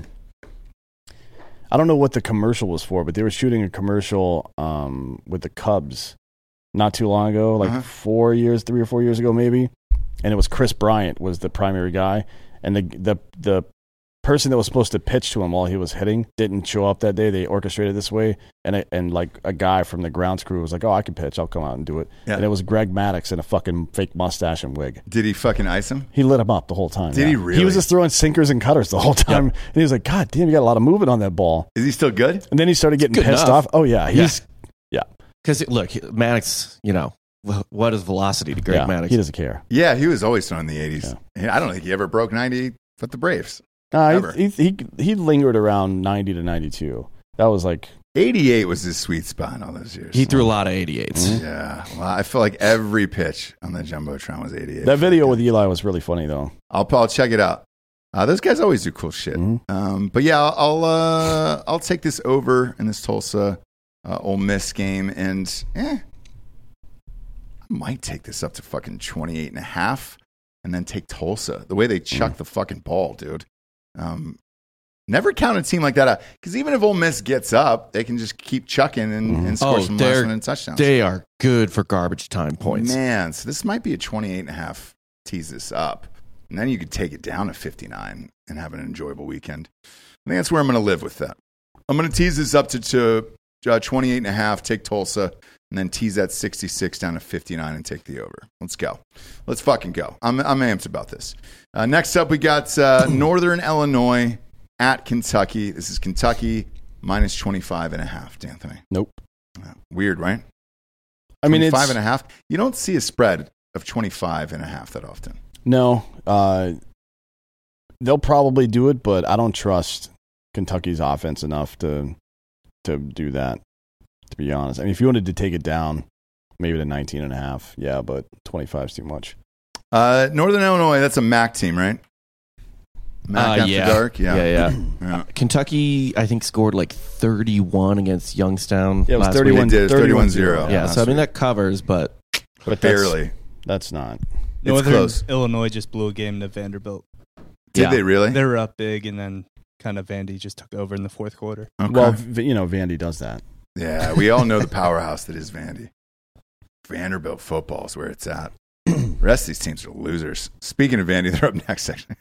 don't know what the commercial was for, but they were shooting a commercial with the Cubs not too long ago, like 3 or 4 years ago maybe. And it was Chris Bryant was the primary guy. And the person that was supposed to pitch to him while he was hitting didn't show up that day. They orchestrated this way. And like a guy from the grounds crew was like, oh, I can pitch. I'll come out and do it. Yeah. And it was Greg Maddux in a fucking fake mustache and wig. Did he fucking ice him? He lit him up the whole time. Did he really? He was just throwing sinkers and cutters the whole time. Yep. And he was like, God damn, you got a lot of movement on that ball. Is he still good? And then he started getting pissed off. Oh, yeah. He's, yeah. Because, look, Maddox, what is velocity to Greg Maddux? He doesn't care. Yeah, he was always throwing in the 80s. Yeah. I don't think he ever broke 90 with the Braves. He lingered around 90 to 92. That was like 88 was his sweet spot all those years. He threw a lot of 88s. Mm-hmm. Yeah. Well, I feel like every pitch on the Jumbotron was 88. That video with Eli was really funny, though. I'll check it out. Those guys always do cool shit. Mm-hmm. But yeah, I'll take this over in this Tulsa Ole Miss game, and I might take this up to fucking 28 and a half, and then take Tulsa. The way they chuck the fucking ball, dude. Never count a team like that out, because even if Ole Miss gets up, they can just keep chucking and score some last-minute touchdowns. They are good for garbage time points. Man, so this might be a 28 and a half. Tease this up, and then you could take it down to 59 and have an enjoyable weekend. I think that's where I'm going to live with that. I'm going to tease this up to 28 and a half, take Tulsa, and then tease that 66 down to 59 and take the over. Let's go. Let's fucking go. I'm amped about this. Next up, we got Northern Illinois at Kentucky. This is Kentucky minus 25 and a half, D'Anthony. Nope. Weird, right? I mean, 25 and a half. You don't see a spread of 25 and a half that often. No. They'll probably do it, but I don't trust Kentucky's offense enough to do that, to be honest. I mean, if you wanted to take it down, maybe to 19 and a half, yeah, but 25 is too much. Northern Illinois, that's a MAC team, right? MAC after dark? Yeah. Kentucky, I think, scored like 31 against Youngstown. Yeah, it was last 31-0. Yeah, so I mean, that covers, but barely. That's not. Northern close. Illinois just blew a game to Vanderbilt. Did they really? They were up big, and then kind of Vandy just took over in the fourth quarter. Okay. Well, Vandy does that. Yeah, we all know the powerhouse that is Vandy. Vanderbilt football is where it's at. The rest of these teams are losers. Speaking of Vandy, they're up next section.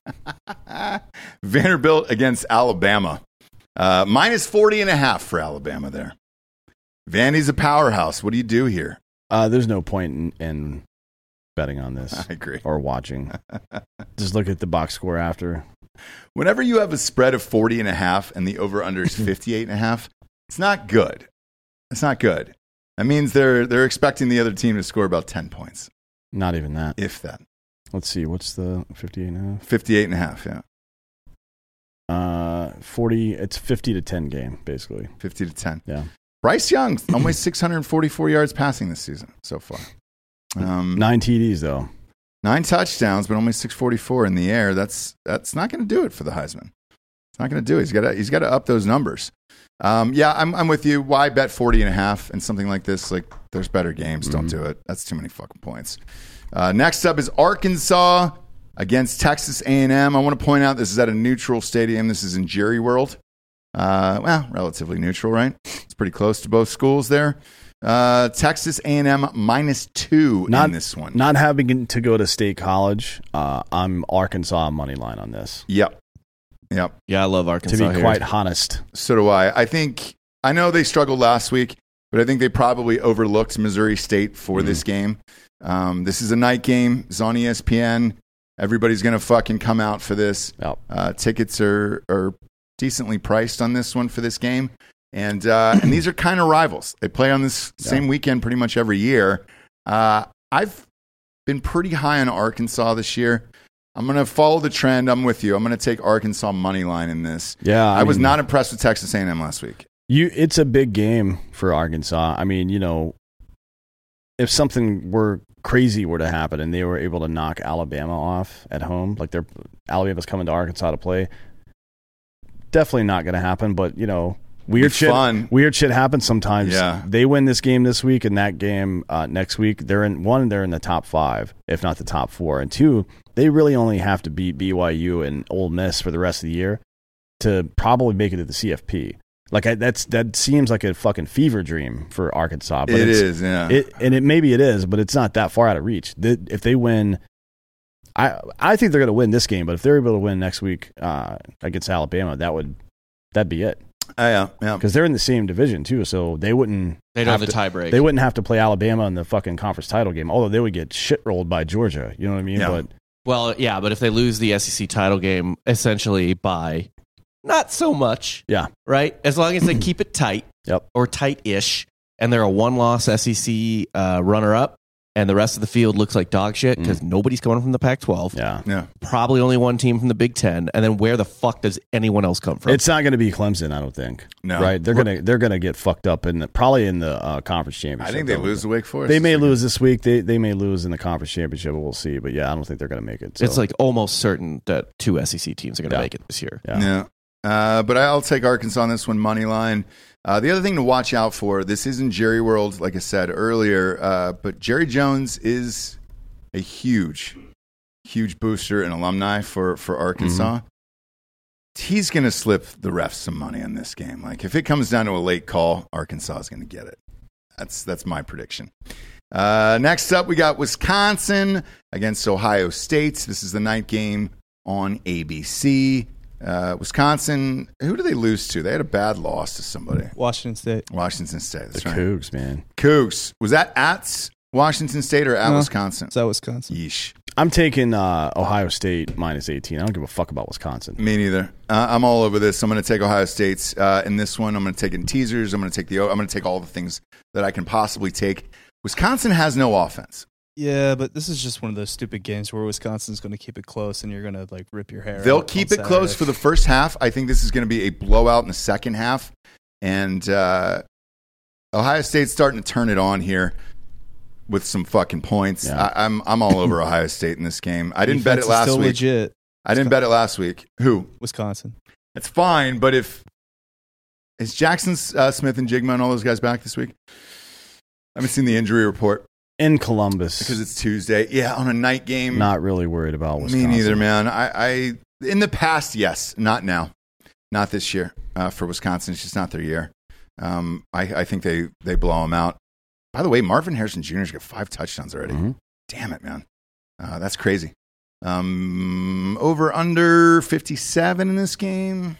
Vanderbilt against Alabama. Minus 40 and a half for Alabama there. Vandy's a powerhouse. What do you do here? There's no point in betting on this. I agree. Or watching. Just look at the box score after. Whenever you have a spread of 40 and a half and the over-under is 58 and a half, it's not good. It's not good. That means they're expecting the other team to score about 10 points. Not even that. If that. Let's see. What's the 58 and a half? 58 and a half, yeah. 40. It's 50 to 10 game, basically. 50 to 10. Yeah. Bryce Young, only 644 yards passing this season so far. 9 TDs, though. 9 touchdowns, but only 644 in the air. That's not going to do it for the Heisman. It's not going to do it. He's got to up those numbers. Yeah, I'm with you. Why bet 40 and a half and something like this? Like, there's better games. Don't do it. That's too many fucking points. Next up is Arkansas against Texas A&M. I want to point out this is at a neutral stadium. This is in Jerry World. Well, relatively neutral, right? It's pretty close to both schools there. Texas A&M -2 in this one. Not having to go to State College, I'm Arkansas money line on this. Yep. Yeah, I love Arkansas. To be quite honest. So do I. I know they struggled last week. but I think they probably overlooked Missouri State for this game. This is a night game. It's on ESPN. Everybody's going to fucking come out for this. Yep. Tickets are decently priced on this one for this game. And these are kind of rivals. They play on this same weekend pretty much every year. I've been pretty high on Arkansas this year. I'm going to follow the trend. I'm with you. I'm going to take Arkansas money line in this. Yeah, I was not impressed with Texas A&M last week. It's a big game for Arkansas. I mean, if something crazy were to happen and they were able to knock Alabama off at home, like Alabama's coming to Arkansas to play, definitely not going to happen. But weird shit happens sometimes. Yeah. They win this game this week, and that game next week, they're in the top 5, if not the top 4, and 2, they really only have to beat BYU and Ole Miss for the rest of the year to probably make it to the CFP. Like that seems like a fucking fever dream for Arkansas. But it is, yeah. Maybe it is, but it's not that far out of reach. If they win, I think they're going to win this game. But if they're able to win next week against Alabama, that'd be it. Yeah. Because they're in the same division too, so they don't have the tiebreak. They wouldn't have to play Alabama in the fucking conference title game. Although they would get shit rolled by Georgia. You know what I mean? Yeah. But if they lose the SEC title game, essentially by not so much. Yeah. Right? As long as they keep it tight. Yep. Or tight-ish, and they're a one-loss SEC runner-up, and the rest of the field looks like dog shit because nobody's coming from the Pac-12. Yeah. Probably only one team from the Big Ten, and then where the fuck does anyone else come from? It's not going to be Clemson, I don't think. No. Right? They're gonna get fucked up probably in the conference championship. I think they lose to Wake Forest. They may lose this week. They may lose in the conference championship. We'll see. But yeah, I don't think they're going to make it. So. It's like almost certain that 2 SEC teams are going to make it this year. Yeah. But I'll take Arkansas on this one, money line. The other thing to watch out for, this isn't Jerry World, like I said earlier, but Jerry Jones is a huge booster and alumni for Arkansas. He's going to slip the refs some money on this game. Like if it comes down to a late call, Arkansas is going to get it. That's my prediction. Next up, we got Wisconsin against Ohio State. This is the night game on ABC. Wisconsin, who do they lose to? They had a bad loss to somebody. Washington State. That's right. Cougs, man. Cougs. Was that at Washington State or at Wisconsin? It's at Wisconsin. Yeesh. I'm taking Ohio State minus 18. I don't give a fuck about Wisconsin. Me neither. I'm all over this. I'm going to take Ohio State's in this one. I'm going to take it in teasers. I'm going to take all the things that I can possibly take. Wisconsin has no offense. Yeah, but this is just one of those stupid games where Wisconsin's going to keep it close and you're going to rip your hair. They'll keep it close for the first half. I think this is going to be a blowout in the second half. And Ohio State's starting to turn it on here with some fucking points. Yeah. I'm all over Ohio State in this game. I didn't bet it last week. Legit. I didn't bet it last week. Who? Wisconsin. It's fine, but is Jackson Smith and Jigma and all those guys back this week? I haven't seen the injury report. In Columbus. Because it's Tuesday. Yeah, on a night game. Not really worried about Wisconsin. Me neither, man. I in the past, yes. Not now. Not this year. For Wisconsin, it's just not their year. I think they blow them out. By the way, Marvin Harrison Jr. has got 5 touchdowns already. Mm-hmm. Damn it, man. That's crazy. Over under 57 in this game.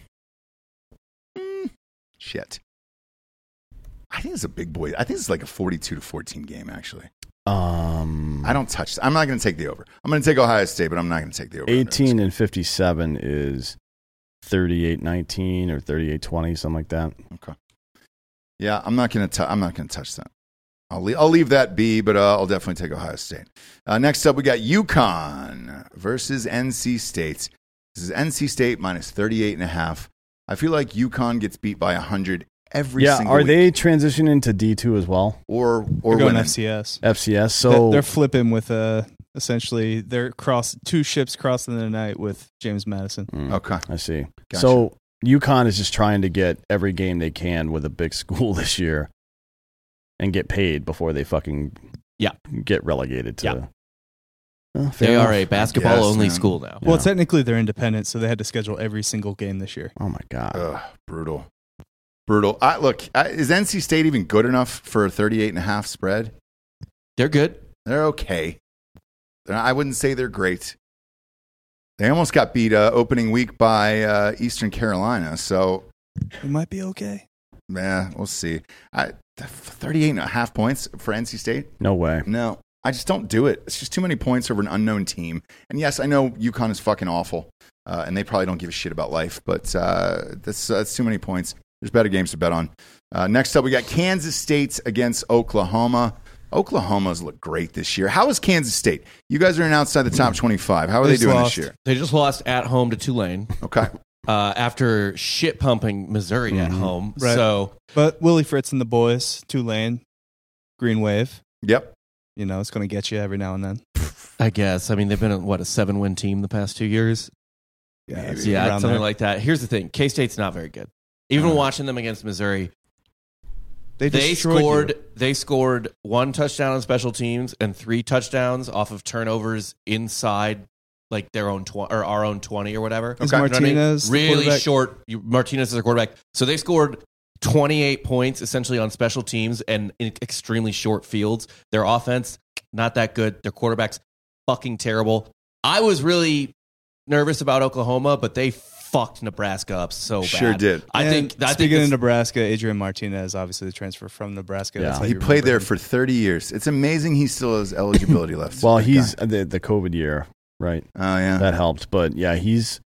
Shit. I think it's a big boy. I think it's like a 42-14 game, actually. I don't touch. I'm not going to take the over. I'm going to take Ohio State, but I'm not going to take the over. 18 and 57 is 38-19 or 38-20, something like that. Okay. Yeah, I'm not going to touch that. I'll leave that be, but I'll definitely take Ohio State. Next up, we got UConn versus NC State. This is NC State minus 38.5. I feel like UConn gets beat by 100 every single week. Are they transitioning to D2 as well? Or they're going FCS. FCS. So they're flipping with essentially they're 2 ships crossing the night with James Madison. Okay, I see. Gotcha. So UConn is just trying to get every game they can with a big school this year and get paid before they fucking get relegated to. They are a basketball-only school now. Well, technically they're independent, so they had to schedule every single game this year. Oh, my God. Brutal. Look, is NC State even good enough for a 38.5 spread? They're good. They're okay. I wouldn't say they're great. They almost got beat opening week by Eastern Carolina, so... It might be okay. Yeah, we'll see. 38.5 points for NC State? No way. No, I just don't do it. It's just too many points over an unknown team. And yes, I know UConn is fucking awful, and they probably don't give a shit about life, but that's too many points. There's better games to bet on. Next up, we got Kansas State against Oklahoma. Oklahoma's look great this year. How is Kansas State? You guys are in outside the top 25. How are they doing this year? They just lost at home to Tulane. Okay. After shit pumping Missouri at home. Right. So, But Willie Fritz and the boys, Tulane, Green Wave. Yep. You know, it's going to get you every now and then. I guess. I mean, they've been a 7-win team the past 2 years. Yeah, Something like that. Here's the thing. K-State's not very good. Even watching them against Missouri, they scored 1 touchdown on special teams and 3 touchdowns off of turnovers inside like their own or our own 20 or whatever. Is Martinez the really quarterback? short? Martinez is their quarterback. So they scored 28 points essentially on special teams and in extremely short fields. Their offense, not that good. Their quarterback's fucking terrible. I was really nervous about Oklahoma, but they fucked Nebraska up so bad. Sure did. I think speaking of Nebraska, Adrian Martinez, obviously the transfer from Nebraska. Yeah. That's how He you played remember there him. for 30 years. It's amazing he still has eligibility left. Well, That he's guy. the COVID year, right? Oh, yeah. That helped. But yeah, his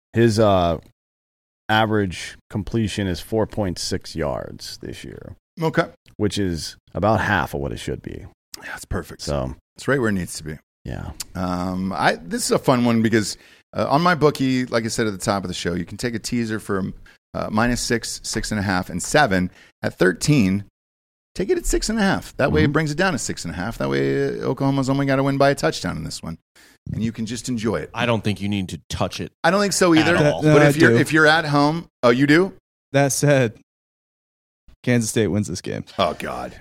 average completion is 4.6 yards this year, Okay. which is about half of what it should be. Yeah, it's perfect. So It's right where it needs to be. yeah, This is a fun one because on my bookie, like I said at the top of the show, you can take a teaser from -6, 6.5, and 7 at 13. Take it at 6.5. That way it brings it down to 6.5. That way Oklahoma's only got to win by a touchdown in this one, and you can just enjoy it. I don't think you need to touch it. I don't think so either. At all. But I if you're do. if you're at home, oh, you do? That said, Kansas State wins this game. Oh God,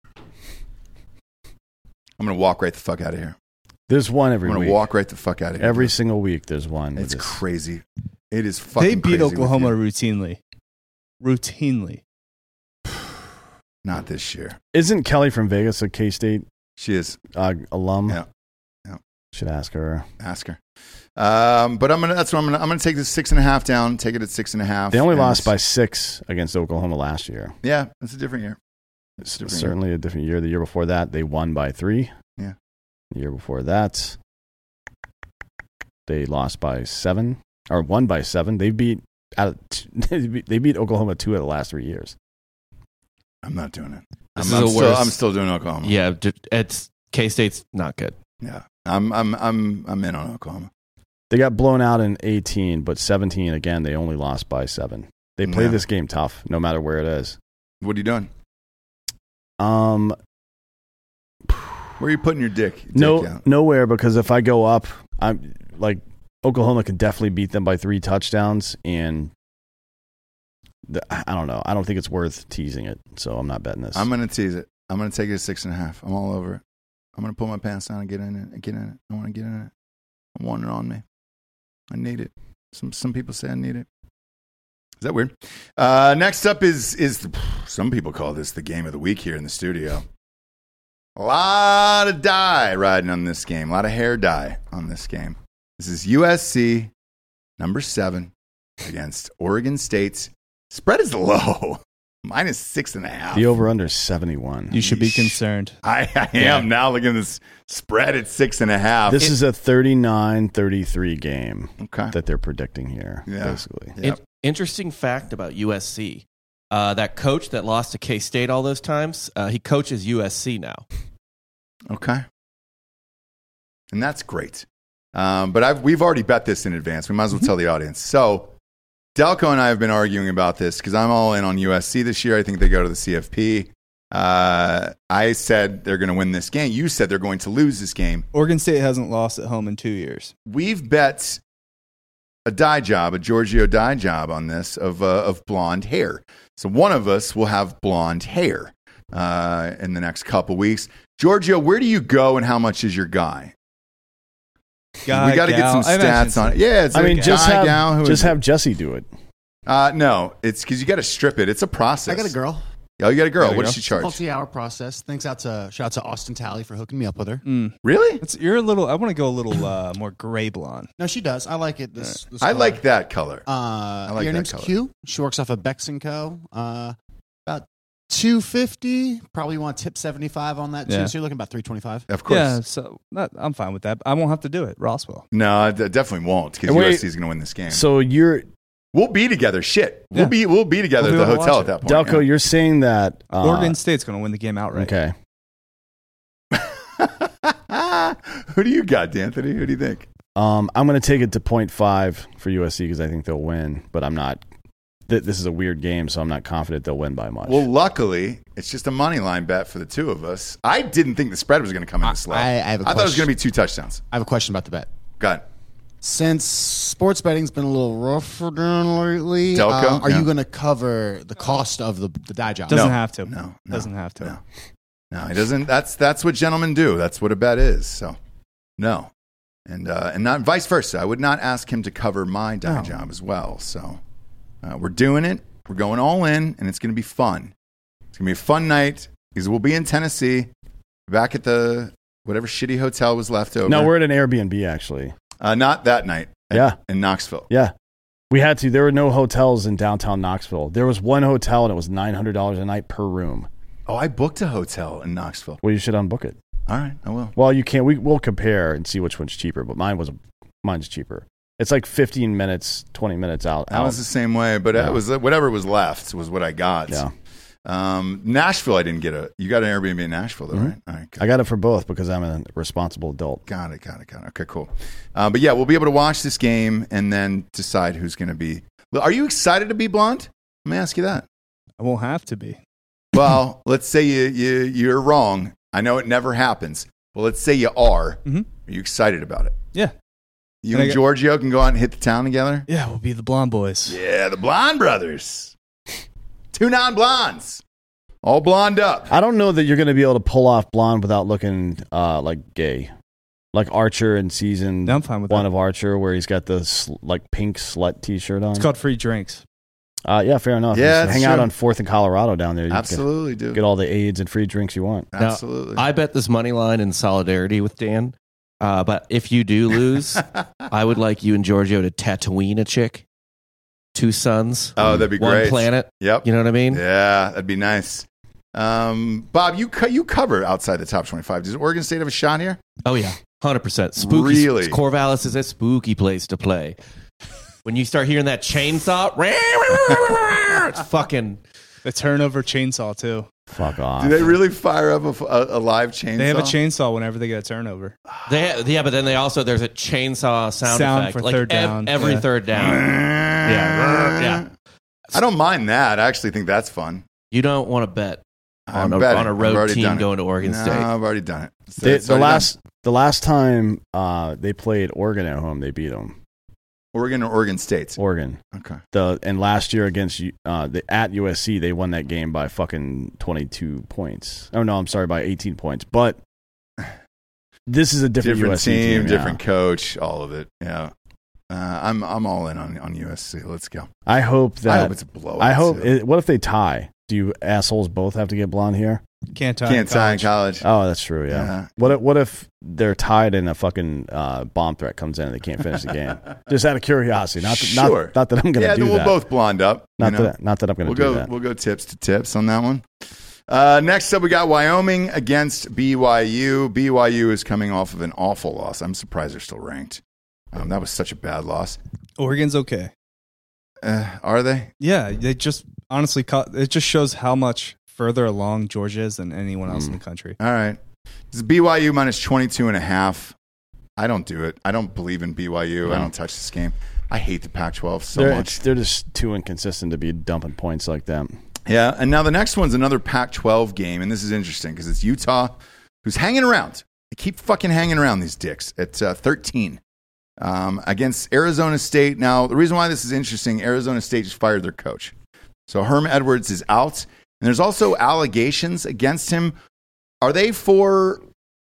I'm gonna walk right the fuck out of here. there's one every I'm gonna week. walk right the fuck out of here. Every single week, there's one. with It's this. crazy. It is fucking. They beat crazy with Oklahoma you. routinely. Not this year. Isn't Kelly from Vegas a K-State She is. alum? Yeah. Yeah. Should ask her. Ask her. But I'm gonna take this 6.5 down. Take it at 6.5. They only and lost by 6 against Oklahoma last year. Yeah, it's a different year. It's a different year. Certainly a different year. The year before that, they won by 3. Yeah. The year before that, they lost by 7 or won by 7. They beat Oklahoma 2 of the last 3 years. I'm not doing it. This is the worst. I'm still doing Oklahoma. Yeah, it's K-State's not good. Yeah. I'm in on Oklahoma. They got blown out in 18, but 17 again. They only lost by 7. They play Yeah. this game tough, no matter where it is. What are you doing? Um, Where are you putting your dick no, out? nowhere, because if I go up, I'm like Oklahoma could definitely beat them by 3 touchdowns, and I don't know. I don't think it's worth teasing it, so I'm not betting this. I'm going to tease it. I'm going to take it at 6.5. I'm all over it. I'm going to pull my pants down and get in it. I want to get in it. I want it on me. I need it. Some people say I need it. Is that weird? Next up is some people call this the game of the week here in the studio. A lot of dye riding on this game. A lot of hair dye on this game. This is USC, number 7, against Oregon State. Spread is low. -6.5. the over-under is 71. You should be concerned. I am now looking at this spread at 6.5. This is a 39-33 game Okay. that they're predicting here, Yeah. basically. Yep. Interesting fact about USC. That coach that lost to K-State all those times, he coaches USC now. Okay. And that's great. But we've already bet this in advance. We might as well tell the audience. So Delco and I have been arguing about this because I'm all in on USC this year. I think they go to the CFP. I said they're going to win this game. You said they're going to lose this game. Oregon State hasn't lost at home in 2 years. We've bet a Giorgio dye job on this of blonde hair. So one of us will have blonde hair in the next couple weeks. Giorgio, where do you go and how much is your guy? We got to get some stats on it. Yeah, it's just have have Jesse do it. no, it's because you got to strip it. It's a process. I got a girl. Oh, you got a girl. There you What go. does she charge? Multi-hour process. Shout out to Austin Talley for hooking me up with her. Really? You're a little. I want to go a little more gray blonde. No, she does. I like it. This I color. like that color. Her like that name's color. Q. She works off of Bex & Co. About 250. Probably want to tip 75 on that too. Yeah. So you're looking about 325. Of course. Yeah, so I'm fine with that. I won't have to do it. Ross will. No, I definitely won't because And wait, USC is going to win this game. So you're We'll be together. Shit. Yeah. We'll be together We'll at be the able to hotel watch at that point. Delco. yeah. You're saying that Oregon State's going to win the game outright. Okay. Who do you got, D'Anthony? Who do you think? I'm going to take it to 0.5 for USC because I think they'll win, but I'm not. This is a weird game, so I'm not confident they'll win by much. Well, luckily, it's just a money line bet for the two of us. I didn't think the spread was going to come in this low. I have a I thought it was question. going to be 2 touchdowns. I have a question about the bet. Go ahead. Since sports betting's been a little rougher down lately, Delco? are Yeah. you going to cover the cost of the die job? Doesn't No. have to. No. Doesn't have to. No. No, he doesn't. That's what gentlemen do. That's what a bet is. So, no, and not vice versa. I would not ask him to cover my die job as well. So, we're doing it. We're going all in, and it's going to be fun. It's going to be a fun night because we'll be in Tennessee, back at the whatever shitty hotel was left over. No, we're at an Airbnb actually. Not that night. Yeah. in Knoxville. Yeah. We had to. There were no hotels in downtown Knoxville. There was one hotel, and it was $900 a night per room. Oh, I booked a hotel in Knoxville. Well, you should unbook it. All right, I will. Well, you can't. We'll compare and see which one's cheaper, but mine's cheaper. It's like 15 minutes, 20 minutes out. I was the same way, but Yeah. it was whatever was left was what I got. Yeah. Nashville, I didn't get you got an Airbnb in Nashville, though, right? All right, good. I got it for both because I'm a responsible adult. Got it. Okay, cool. But yeah, we'll be able to watch this game and then decide who's going to be. Are you excited to be blonde? Let me ask you that. I won't have to be. Well, let's say you're wrong. I know it never happens. Well, let's say you are. Mhm. Are you excited about it? Yeah. You And and Giorgio can go out and hit the town together? Yeah, we'll be the blonde boys. Yeah, the Blonde Brothers. 2 non-blondes. All blonde up. I don't know that you're going to be able to pull off blonde without looking like gay. Like Archer in season Yeah, I'm fine with 1 that. of Archer where he's got the like pink slut t-shirt on. It's called free drinks. Yeah, fair enough. Yeah, Just it's hang out true. on 4th and Colorado down there. You Absolutely, dude. Get all the AIDS and free drinks you want. Now, Absolutely. I bet this money line in solidarity with Dan. But if you do lose, I would like you and Giorgio to Tatooine a chick. 2 sons. Oh, that'd be 1 great. planet. Yep. You know what I mean? Yeah, that'd be nice. Bob, you cover outside the top 25. Does Oregon State have a shot here? Oh, yeah. 100%. Spooky. Really? Corvallis is a spooky place to play. When you start hearing that chainsaw, it's fucking... The turnover chainsaw, too. Fuck off. Do they really fire up a live chainsaw? They have a chainsaw whenever they get a turnover. Yeah, but then there's a chainsaw sound effect. for like third down. Every Yeah. third down. Yeah. I don't mind that. I actually think that's fun. You don't want to bet I'm on betting. a I've road already team done it. going to Oregon No, State. I've already done it. It's The already last time they played Oregon at home, they beat them. done. Oregon or Oregon State? Oregon. Okay. And last year against at USC, they won that game by fucking 22 points. Oh no, I'm sorry, by 18 points. But this is a different USC team, yeah. different coach, all of it. Yeah. I'm all in on USC. Let's go. I hope that. I hope it's a blowout. too. What if they tie? Do you assholes both have to get blonde hair? Can't tie. Can't tie in college. Oh, that's true. Yeah. What if they're tied and a fucking bomb threat comes in and they can't finish the game? Just out of curiosity. Not Sure. that I'm going to do then that. we'll both blonde up. Not you know? that I'm going to do that. We'll go tips to tips on that one. Next up, we got Wyoming against BYU. BYU is coming off of an awful loss. I'm surprised they're still ranked. That was such a bad loss. Oregon's okay. Are they? Yeah, they just honestly, it just shows how much further along Georgia is than anyone else in the country. All right. This is BYU minus 22.5. I don't do it. I don't believe in BYU. I don't touch this game. I hate the Pac-12 so much. They're just too inconsistent to be dumping points like that. Yeah, and now the next one's another Pac-12 game, and this is interesting because it's Utah who's hanging around. They keep fucking hanging around, these dicks, at 13 against Arizona State. Now, the reason why this is interesting, Arizona State just fired their coach. So Herm Edwards is out, and there's also allegations against him. Are they for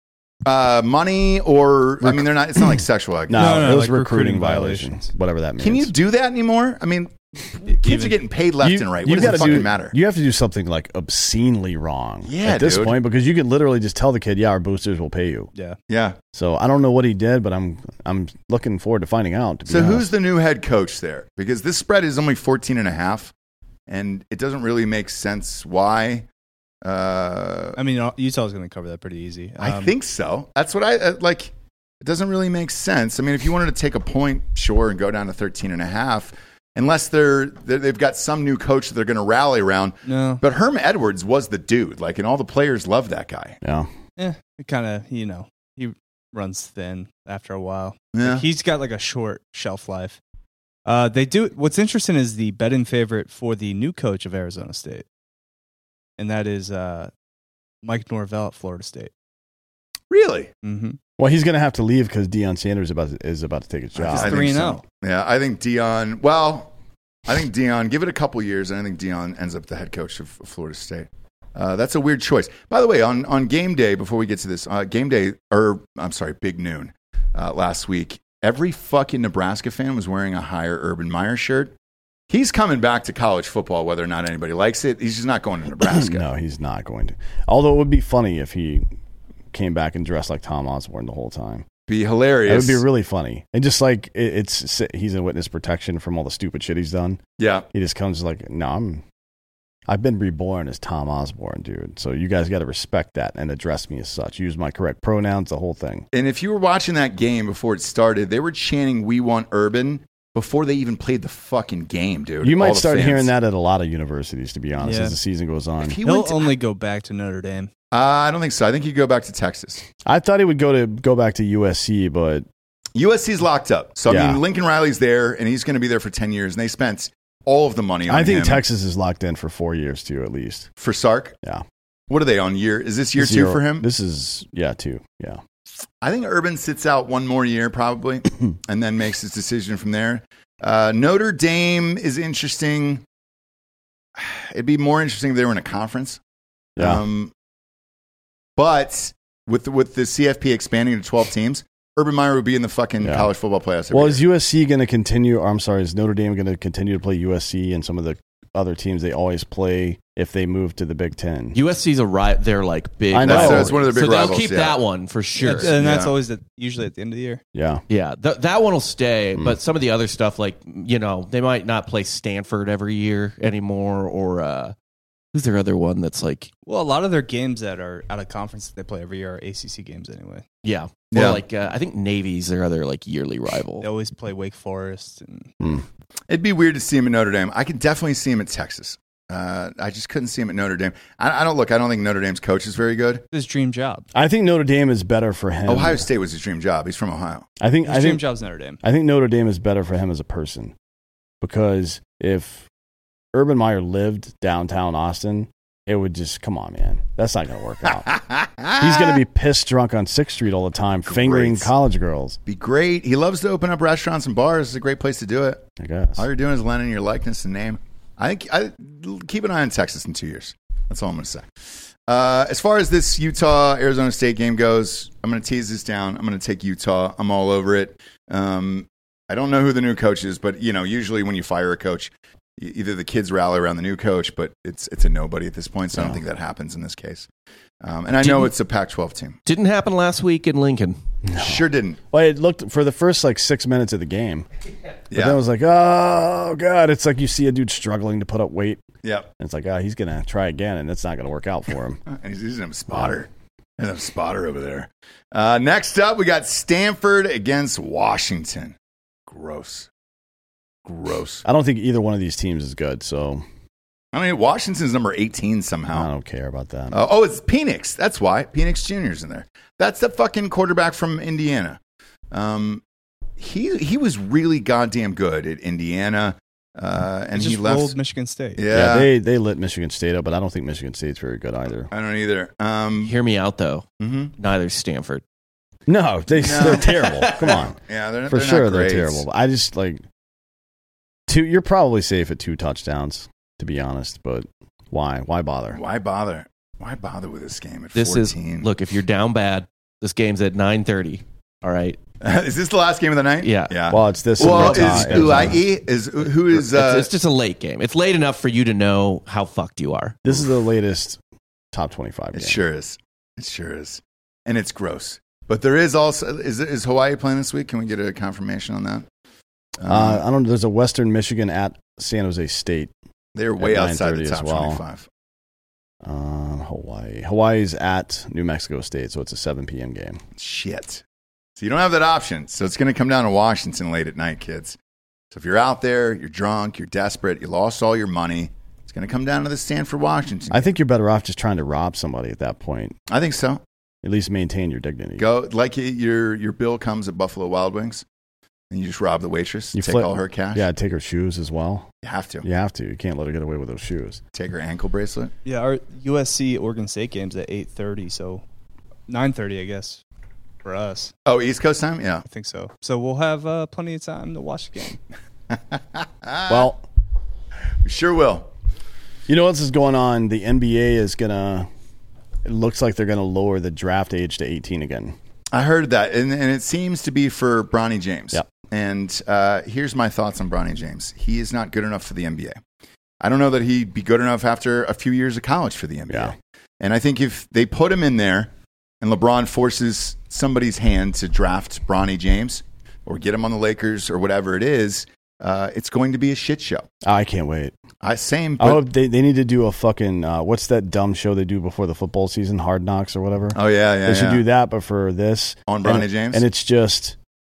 money or, I mean, they're not, it's not like sexual allegations. No, no, it was like recruiting recruiting violations, whatever that means. Can you do that anymore? I mean, kids are getting paid left and right. What does it fucking matter? You have to do something like obscenely wrong Yeah, at this dude. point because you can literally just tell the kid, yeah, our boosters will pay you. Yeah. Yeah. So I don't know what he did, but I'm looking forward to finding out. To be So honest. who's the new head coach there? Because this spread is only 14.5. and it doesn't really make sense why. I mean, Utah's going to cover that pretty easy. I think so. That's what I like. It doesn't really make sense. I mean, if you wanted to take a point, sure, and go down to 13.5, unless they've got some new coach that they're going to rally around. No. But Herm Edwards was the dude, like, and all the players love that guy. Yeah. It kind of, he runs thin after a while. Yeah. Like, he's got like a short shelf life. What's interesting is the betting favorite for the new coach of Arizona State, and that is Mike Norvell at Florida State. Really? Mm-hmm. Well, he's going to have to leave because Deion Sanders is about to take his job. I think so. Yeah, I think Deion. Well, I think Deion. Give it a couple years, and I think Deion ends up the head coach of Florida State. That's a weird choice. By the way, on game day, before we get to this, Big Noon last week, every fucking Nebraska fan was wearing a higher Urban Meyer shirt. He's coming back to college football, whether or not anybody likes it. He's just not going to Nebraska. No, he's not going to. Although it would be funny if he came back and dressed like Tom Osborne the whole time. Be hilarious. It would be really funny. And just like he's in witness protection from all the stupid shit he's done. Yeah. He just comes like, no, I've been reborn as Tom Osborne, dude. So you guys got to respect that and address me as such. Use my correct pronouns, the whole thing. And if you were watching that game before it started, they were chanting "We want Urban" before they even played the fucking game, dude. You might start hearing that at a lot of universities, to be honest, as the season goes on. He'll only go back to Notre Dame. I don't think so. I think he'd go back to Texas. I thought he would go back to USC, but USC's locked up. So, I mean, Lincoln Riley's there, and he's going to be there for 10 years, and they spent all of the money on him. I think Texas is locked in for 4 years, too, at least. For Sark? Yeah. What are they on year? Is this year 2 for him? This is, 2, yeah. I think Urban sits out one more year, probably, and then makes his decision from there. Notre Dame is interesting. It'd be more interesting if they were in a conference. Yeah. But with the CFP expanding to 12 teams, Urban Meyer would be in the fucking college football playoffs. Well, is USC going to continue? Or, I'm sorry, is Notre Dame going to continue to play USC and some of the other teams they always play if they move to the Big Ten? USC's they're like big. I know. That's one of their big rivals. They'll keep that one for sure. And that's always usually at the end of the year. Yeah. Yeah, that one will stay, but some of the other stuff, like, they might not play Stanford every year anymore, or who's their other one that's like... Well, a lot of their games that are out of conference that they play every year are ACC games anyway. Yeah. Or like, I think Navy's their other like yearly rival. They always play Wake Forest. And It'd be weird to see him at Notre Dame. I could definitely see him at Texas. I just couldn't see him at Notre Dame. I don't think Notre Dame's coach is very good. His dream job. I think Notre Dame is better for him. Ohio State was his dream job. He's from Ohio. His dream job's Notre Dame. I think Notre Dame is better for him as a person, because if Urban Meyer lived downtown Austin, it would just, come on, man. That's not going to work out. He's going to be pissed drunk on 6th Street all the time, fingering college girls. Be great. He loves to open up restaurants and bars. It's a great place to do it. I guess. All you're doing is lending your likeness and name. I keep an eye on Texas in 2 years. That's all I'm going to say. As far as this Utah-Arizona State game goes, I'm going to tease this down. I'm going to take Utah. I'm all over it. I don't know who the new coach is, but usually when you fire a coach, either the kids rally around the new coach, but it's a nobody at this point, so I don't think that happens in this case. And I know it's a Pac-12 team. Didn't happen last week in Lincoln. No. Sure didn't. Well, it looked for the first 6 minutes of the game. But then it was like, oh, God. It's like you see a dude struggling to put up weight. Yep. And it's like, he's going to try again, and it's not going to work out for him. And he's a spotter. There's a spotter over there. Next up, we got Stanford against Washington. Gross. I don't think either one of these teams is good, so... I mean, Washington's number 18 somehow. I don't care about that. It's Penix. That's why. Penix Jr.'s in there. That's the fucking quarterback from Indiana. He was really goddamn good at Indiana. And he left. rolled Michigan State. Yeah, they lit Michigan State up, but I don't think Michigan State's very good either. I don't either. Hear me out, though. Mm-hmm. Neither Stanford. No, they're terrible. Come on. Yeah, they're sure not great. They're terrible. I just you're probably safe at 2 touchdowns, to be honest, but why? Why bother? Why bother? Why bother with this game at 14? Look, if you're down bad, this game's at 9:30. All right. Is this the last game of the night? Yeah. Well, it's this. Well, who is? It's just a late game. It's late enough for you to know how fucked you are. This is the latest top 25 game. It sure is. It sure is, and it's gross. But there is also is Hawaii playing this week? Can we get a confirmation on that? I don't know. There's a Western Michigan at San Jose State. They're way at outside the 9:30 top as well. 25. Hawaii's at New Mexico State, so it's a 7 p.m. game. Shit. So you don't have that option. So it's going to come down to Washington late at night, kids. So if you're out there, you're drunk, you're desperate, you lost all your money, it's going to come down to the Stanford Washington. I think you're better off just trying to rob somebody at that point. I think so. At least maintain your dignity. Go like your bill comes at Buffalo Wild Wings, and you just rob the waitress. You take flip- all her cash. Yeah, take her shoes as well. You have to. You have to. You can't let her get away with those shoes. Take her ankle bracelet. Yeah, our USC Oregon State game's at 8:30, so 9:30, I guess, for us. Oh, East Coast time? Yeah. I think so. So we'll have plenty of time to watch the game. Well, We sure will. you know what's is going on? The NBA is gonna. It looks like they're gonna lower the draft age to 18 again. I heard that, and it seems to be for Bronny James. Yep. And here's my thoughts on Bronny James. He is not good enough for the NBA. I don't know that he'd be good enough after a few years of college for the NBA. Yeah. And I think if they put him in there and LeBron forces somebody's hand to draft Bronny James or get him on the Lakers or whatever it is, it's going to be a shit show. I can't wait. Same. I But, hope they need to do a fucking what's that dumb show they do before the football season, Hard Knocks or whatever. oh, yeah. They should do that, but for this On Bronny James? and it's just,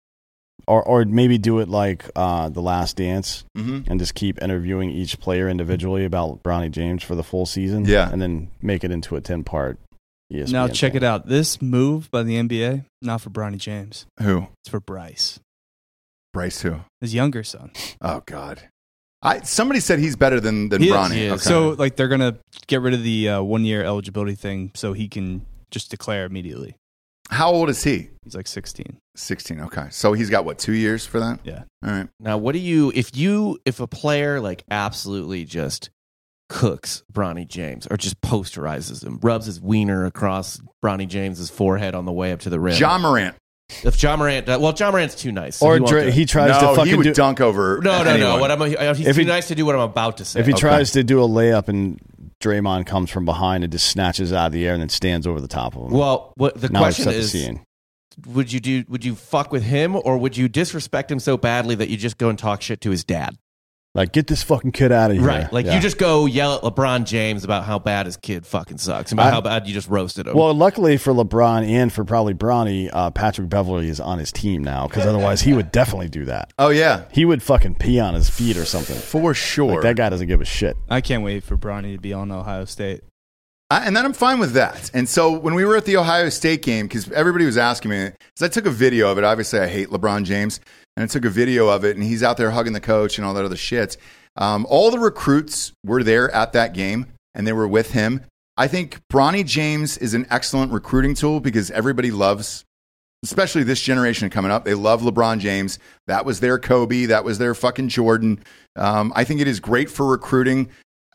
or maybe do it like The Last Dance, Mhm. and just keep interviewing each player individually about Bronny James for the full season. Yeah. And then make it into a 10-part ESPN. Now check thing. it out. This move by the NBA, not for Bronny James. Who? It's for Bryce, Bryce who? his younger son. Oh, God. Somebody said he's better than He is. Bronny. He is. Okay. So like they're gonna get rid of the 1-year eligibility thing, so he can just declare immediately. How old is he? He's like 16. 16. Okay. So he's got, what, 2 years for that? Yeah. All right. Now, what do you if a player like absolutely just cooks Bronny James or just posterizes him, rubs his wiener across Bronny James's forehead on the way up to the rim? John Morant. If John Morant, John Morant's too nice. So Or he won't do it. he tries to No, fucking he would do. dunk over No. anyone. What he's If too he- nice to do what I'm about to say. If he Okay. tries to do a layup and Draymond comes from behind and just snatches out of the air and then stands over the top of him. Well, what the now it's question set the is, scene. would you fuck with him or would you disrespect him so badly that you just go and talk shit to his dad? Like, get this fucking kid out of here. Right. Like Yeah. you just go yell at LeBron James about how bad his kid fucking sucks and about how bad you just roasted him. Well, luckily for LeBron and for probably Bronny, Patrick Beverly is on his team now, because otherwise he would definitely do that. Oh, yeah. He would fucking pee on his feet or something. For sure. Like, that guy doesn't give a shit. I can't wait for Bronny to be on Ohio State. And then I'm fine with that. And so when we were at the Ohio State game, because everybody was asking me, because I took a video of it. Obviously, I hate LeBron James. And I took a video of it, and he's out there hugging the coach and all that other shit. All the recruits were there at that game, and they were with him. I think Bronny James is an excellent recruiting tool because everybody loves, especially this generation coming up, they love LeBron James. That was their Kobe. That was their fucking Jordan. I think it is great for recruiting.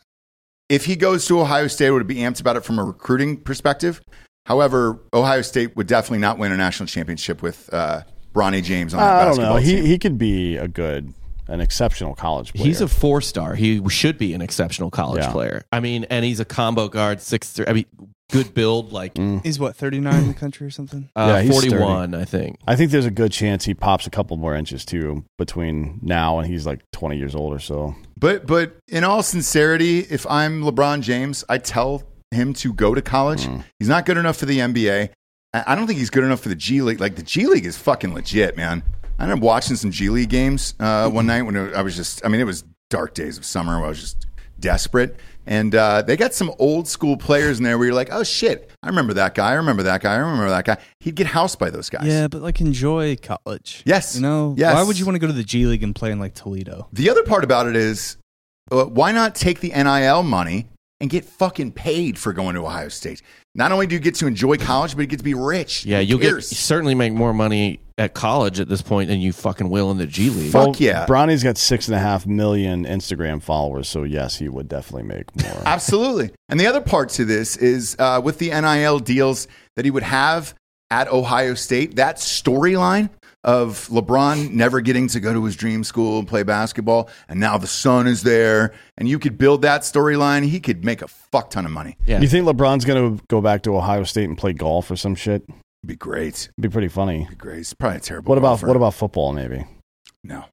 If he goes to Ohio State, I would be amped about it from a recruiting perspective. However, Ohio State would definitely not win a national championship with Bronny James on that I don't basketball know. team. He could be an exceptional college player. he's a 4-star. He should be an exceptional college Yeah. player. I mean, and he's a combo guard, 6'3". I mean, good build, like He's what, 39 in the country or something? Yeah, he's 41, I think. I think there's a good chance he pops a couple more inches too between now and he's like 20 years old or so. But in all sincerity, if I'm LeBron James, I tell him to go to college. He's not good enough for the NBA. I don't think he's good enough for the G League. Like, the G League is fucking legit, man. I ended up watching some G League games one night when I was just, I mean, it was dark days of summer where I was just desperate. And they got some old school players in there where you're like, oh, shit, I remember that guy. I remember that guy. I remember that guy. He'd get housed by those guys. Yeah, but like enjoy college. Yes. You know, Yes. why would you want to go to the G League and play in like Toledo? The other part about it is, why not take the NIL money and get fucking paid for going to Ohio State? Not only do you get to enjoy college, but you get to be rich. Yeah, Who you cares? certainly make more money at college at this point than you fucking will in the G League. Fuck yeah. Bronny's got 6.5 million Instagram followers, so yes, he would definitely make more. Absolutely. And the other part to this is with the NIL deals that he would have at Ohio State, that storyline of LeBron never getting to go to his dream school and play basketball, and now the son is there, and you could build that storyline, he could make a fuck ton of money. Yeah. You think LeBron's going to go back to Ohio State and play golf or some shit? It'd It'd be great. be pretty funny. It'd be great. It's probably a terrible. What golfer. about football maybe? No.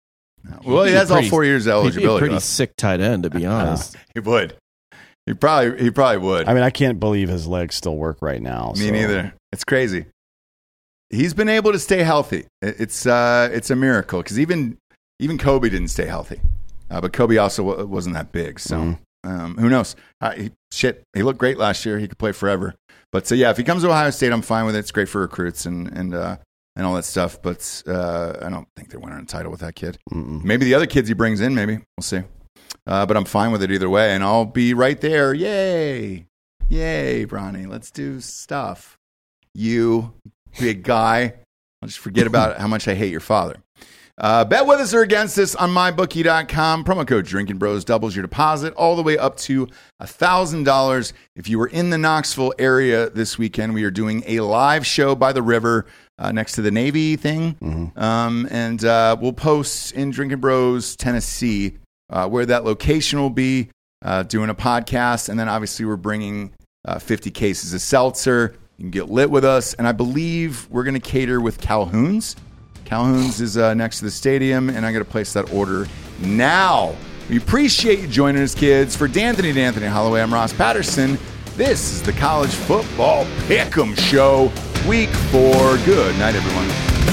Well, he has all 4 years of He'd be a eligibility. pretty sick tight end, to be honest. He would. He probably would. I mean, I can't believe his legs still work right now. Me neither. It's crazy. He's been able to stay healthy. It's a miracle because even Kobe didn't stay healthy. But Kobe also wasn't that big, so who knows? He looked great last year. He could play forever. But so yeah, if he comes to Ohio State, I'm fine with it. It's great for recruits and all that stuff. But I don't think they're winning a title with that kid. Maybe the other kids he brings in. Maybe we'll see. But I'm fine with it either way, and I'll be right there. Yay, Bronny. Let's do stuff. You big guy. I'll just forget about how much I hate your father. Bet with us or against us on mybookie.com. Promo code Drinking Bros doubles your deposit all the way up to $1,000. If you were in the Knoxville area this weekend, we are doing a live show by the river next to the Navy thing. And we'll post in Drinking Bros, Tennessee, where that location will be, doing a podcast. And then obviously we're bringing 50 cases of seltzer. You can get lit with us. And I believe we're going to cater with Calhoun's. Calhoun's is next to the stadium, and I got to place that order now. We appreciate you joining us, kids. For D'Anthony Holloway, I'm Ross Patterson. This is the College Football Pick'em Show, Week 4. Good night, everyone.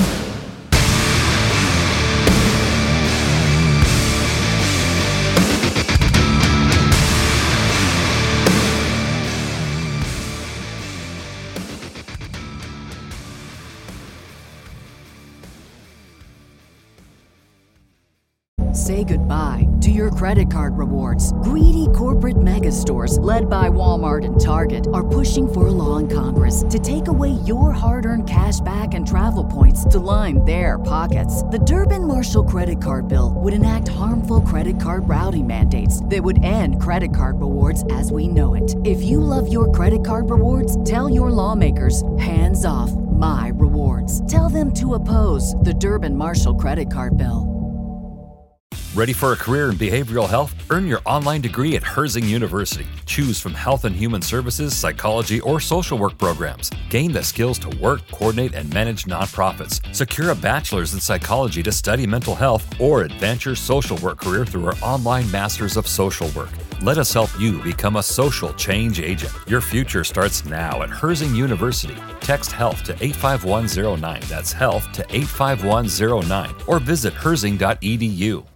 Say goodbye to your credit card rewards. Greedy corporate mega stores, led by Walmart and Target, are pushing for a law in Congress to take away your hard-earned cash back and travel points to line their pockets. The Durbin-Marshall credit card bill would enact harmful credit card routing mandates that would end credit card rewards as we know it. If you love your credit card rewards, tell your lawmakers, hands off my rewards. Tell them to oppose the Durbin-Marshall credit card bill. Ready for a career in behavioral health? Earn your online degree at Herzing University. Choose from health and human services, psychology, or social work programs. Gain the skills to work, coordinate, and manage nonprofits. Secure a bachelor's in psychology to study mental health, or advance your social work career through our online Masters of Social Work. Let us help you become a social change agent. Your future starts now at Herzing University. Text HEALTH to 85109. That's HEALTH to 85109. Or visit herzing.edu.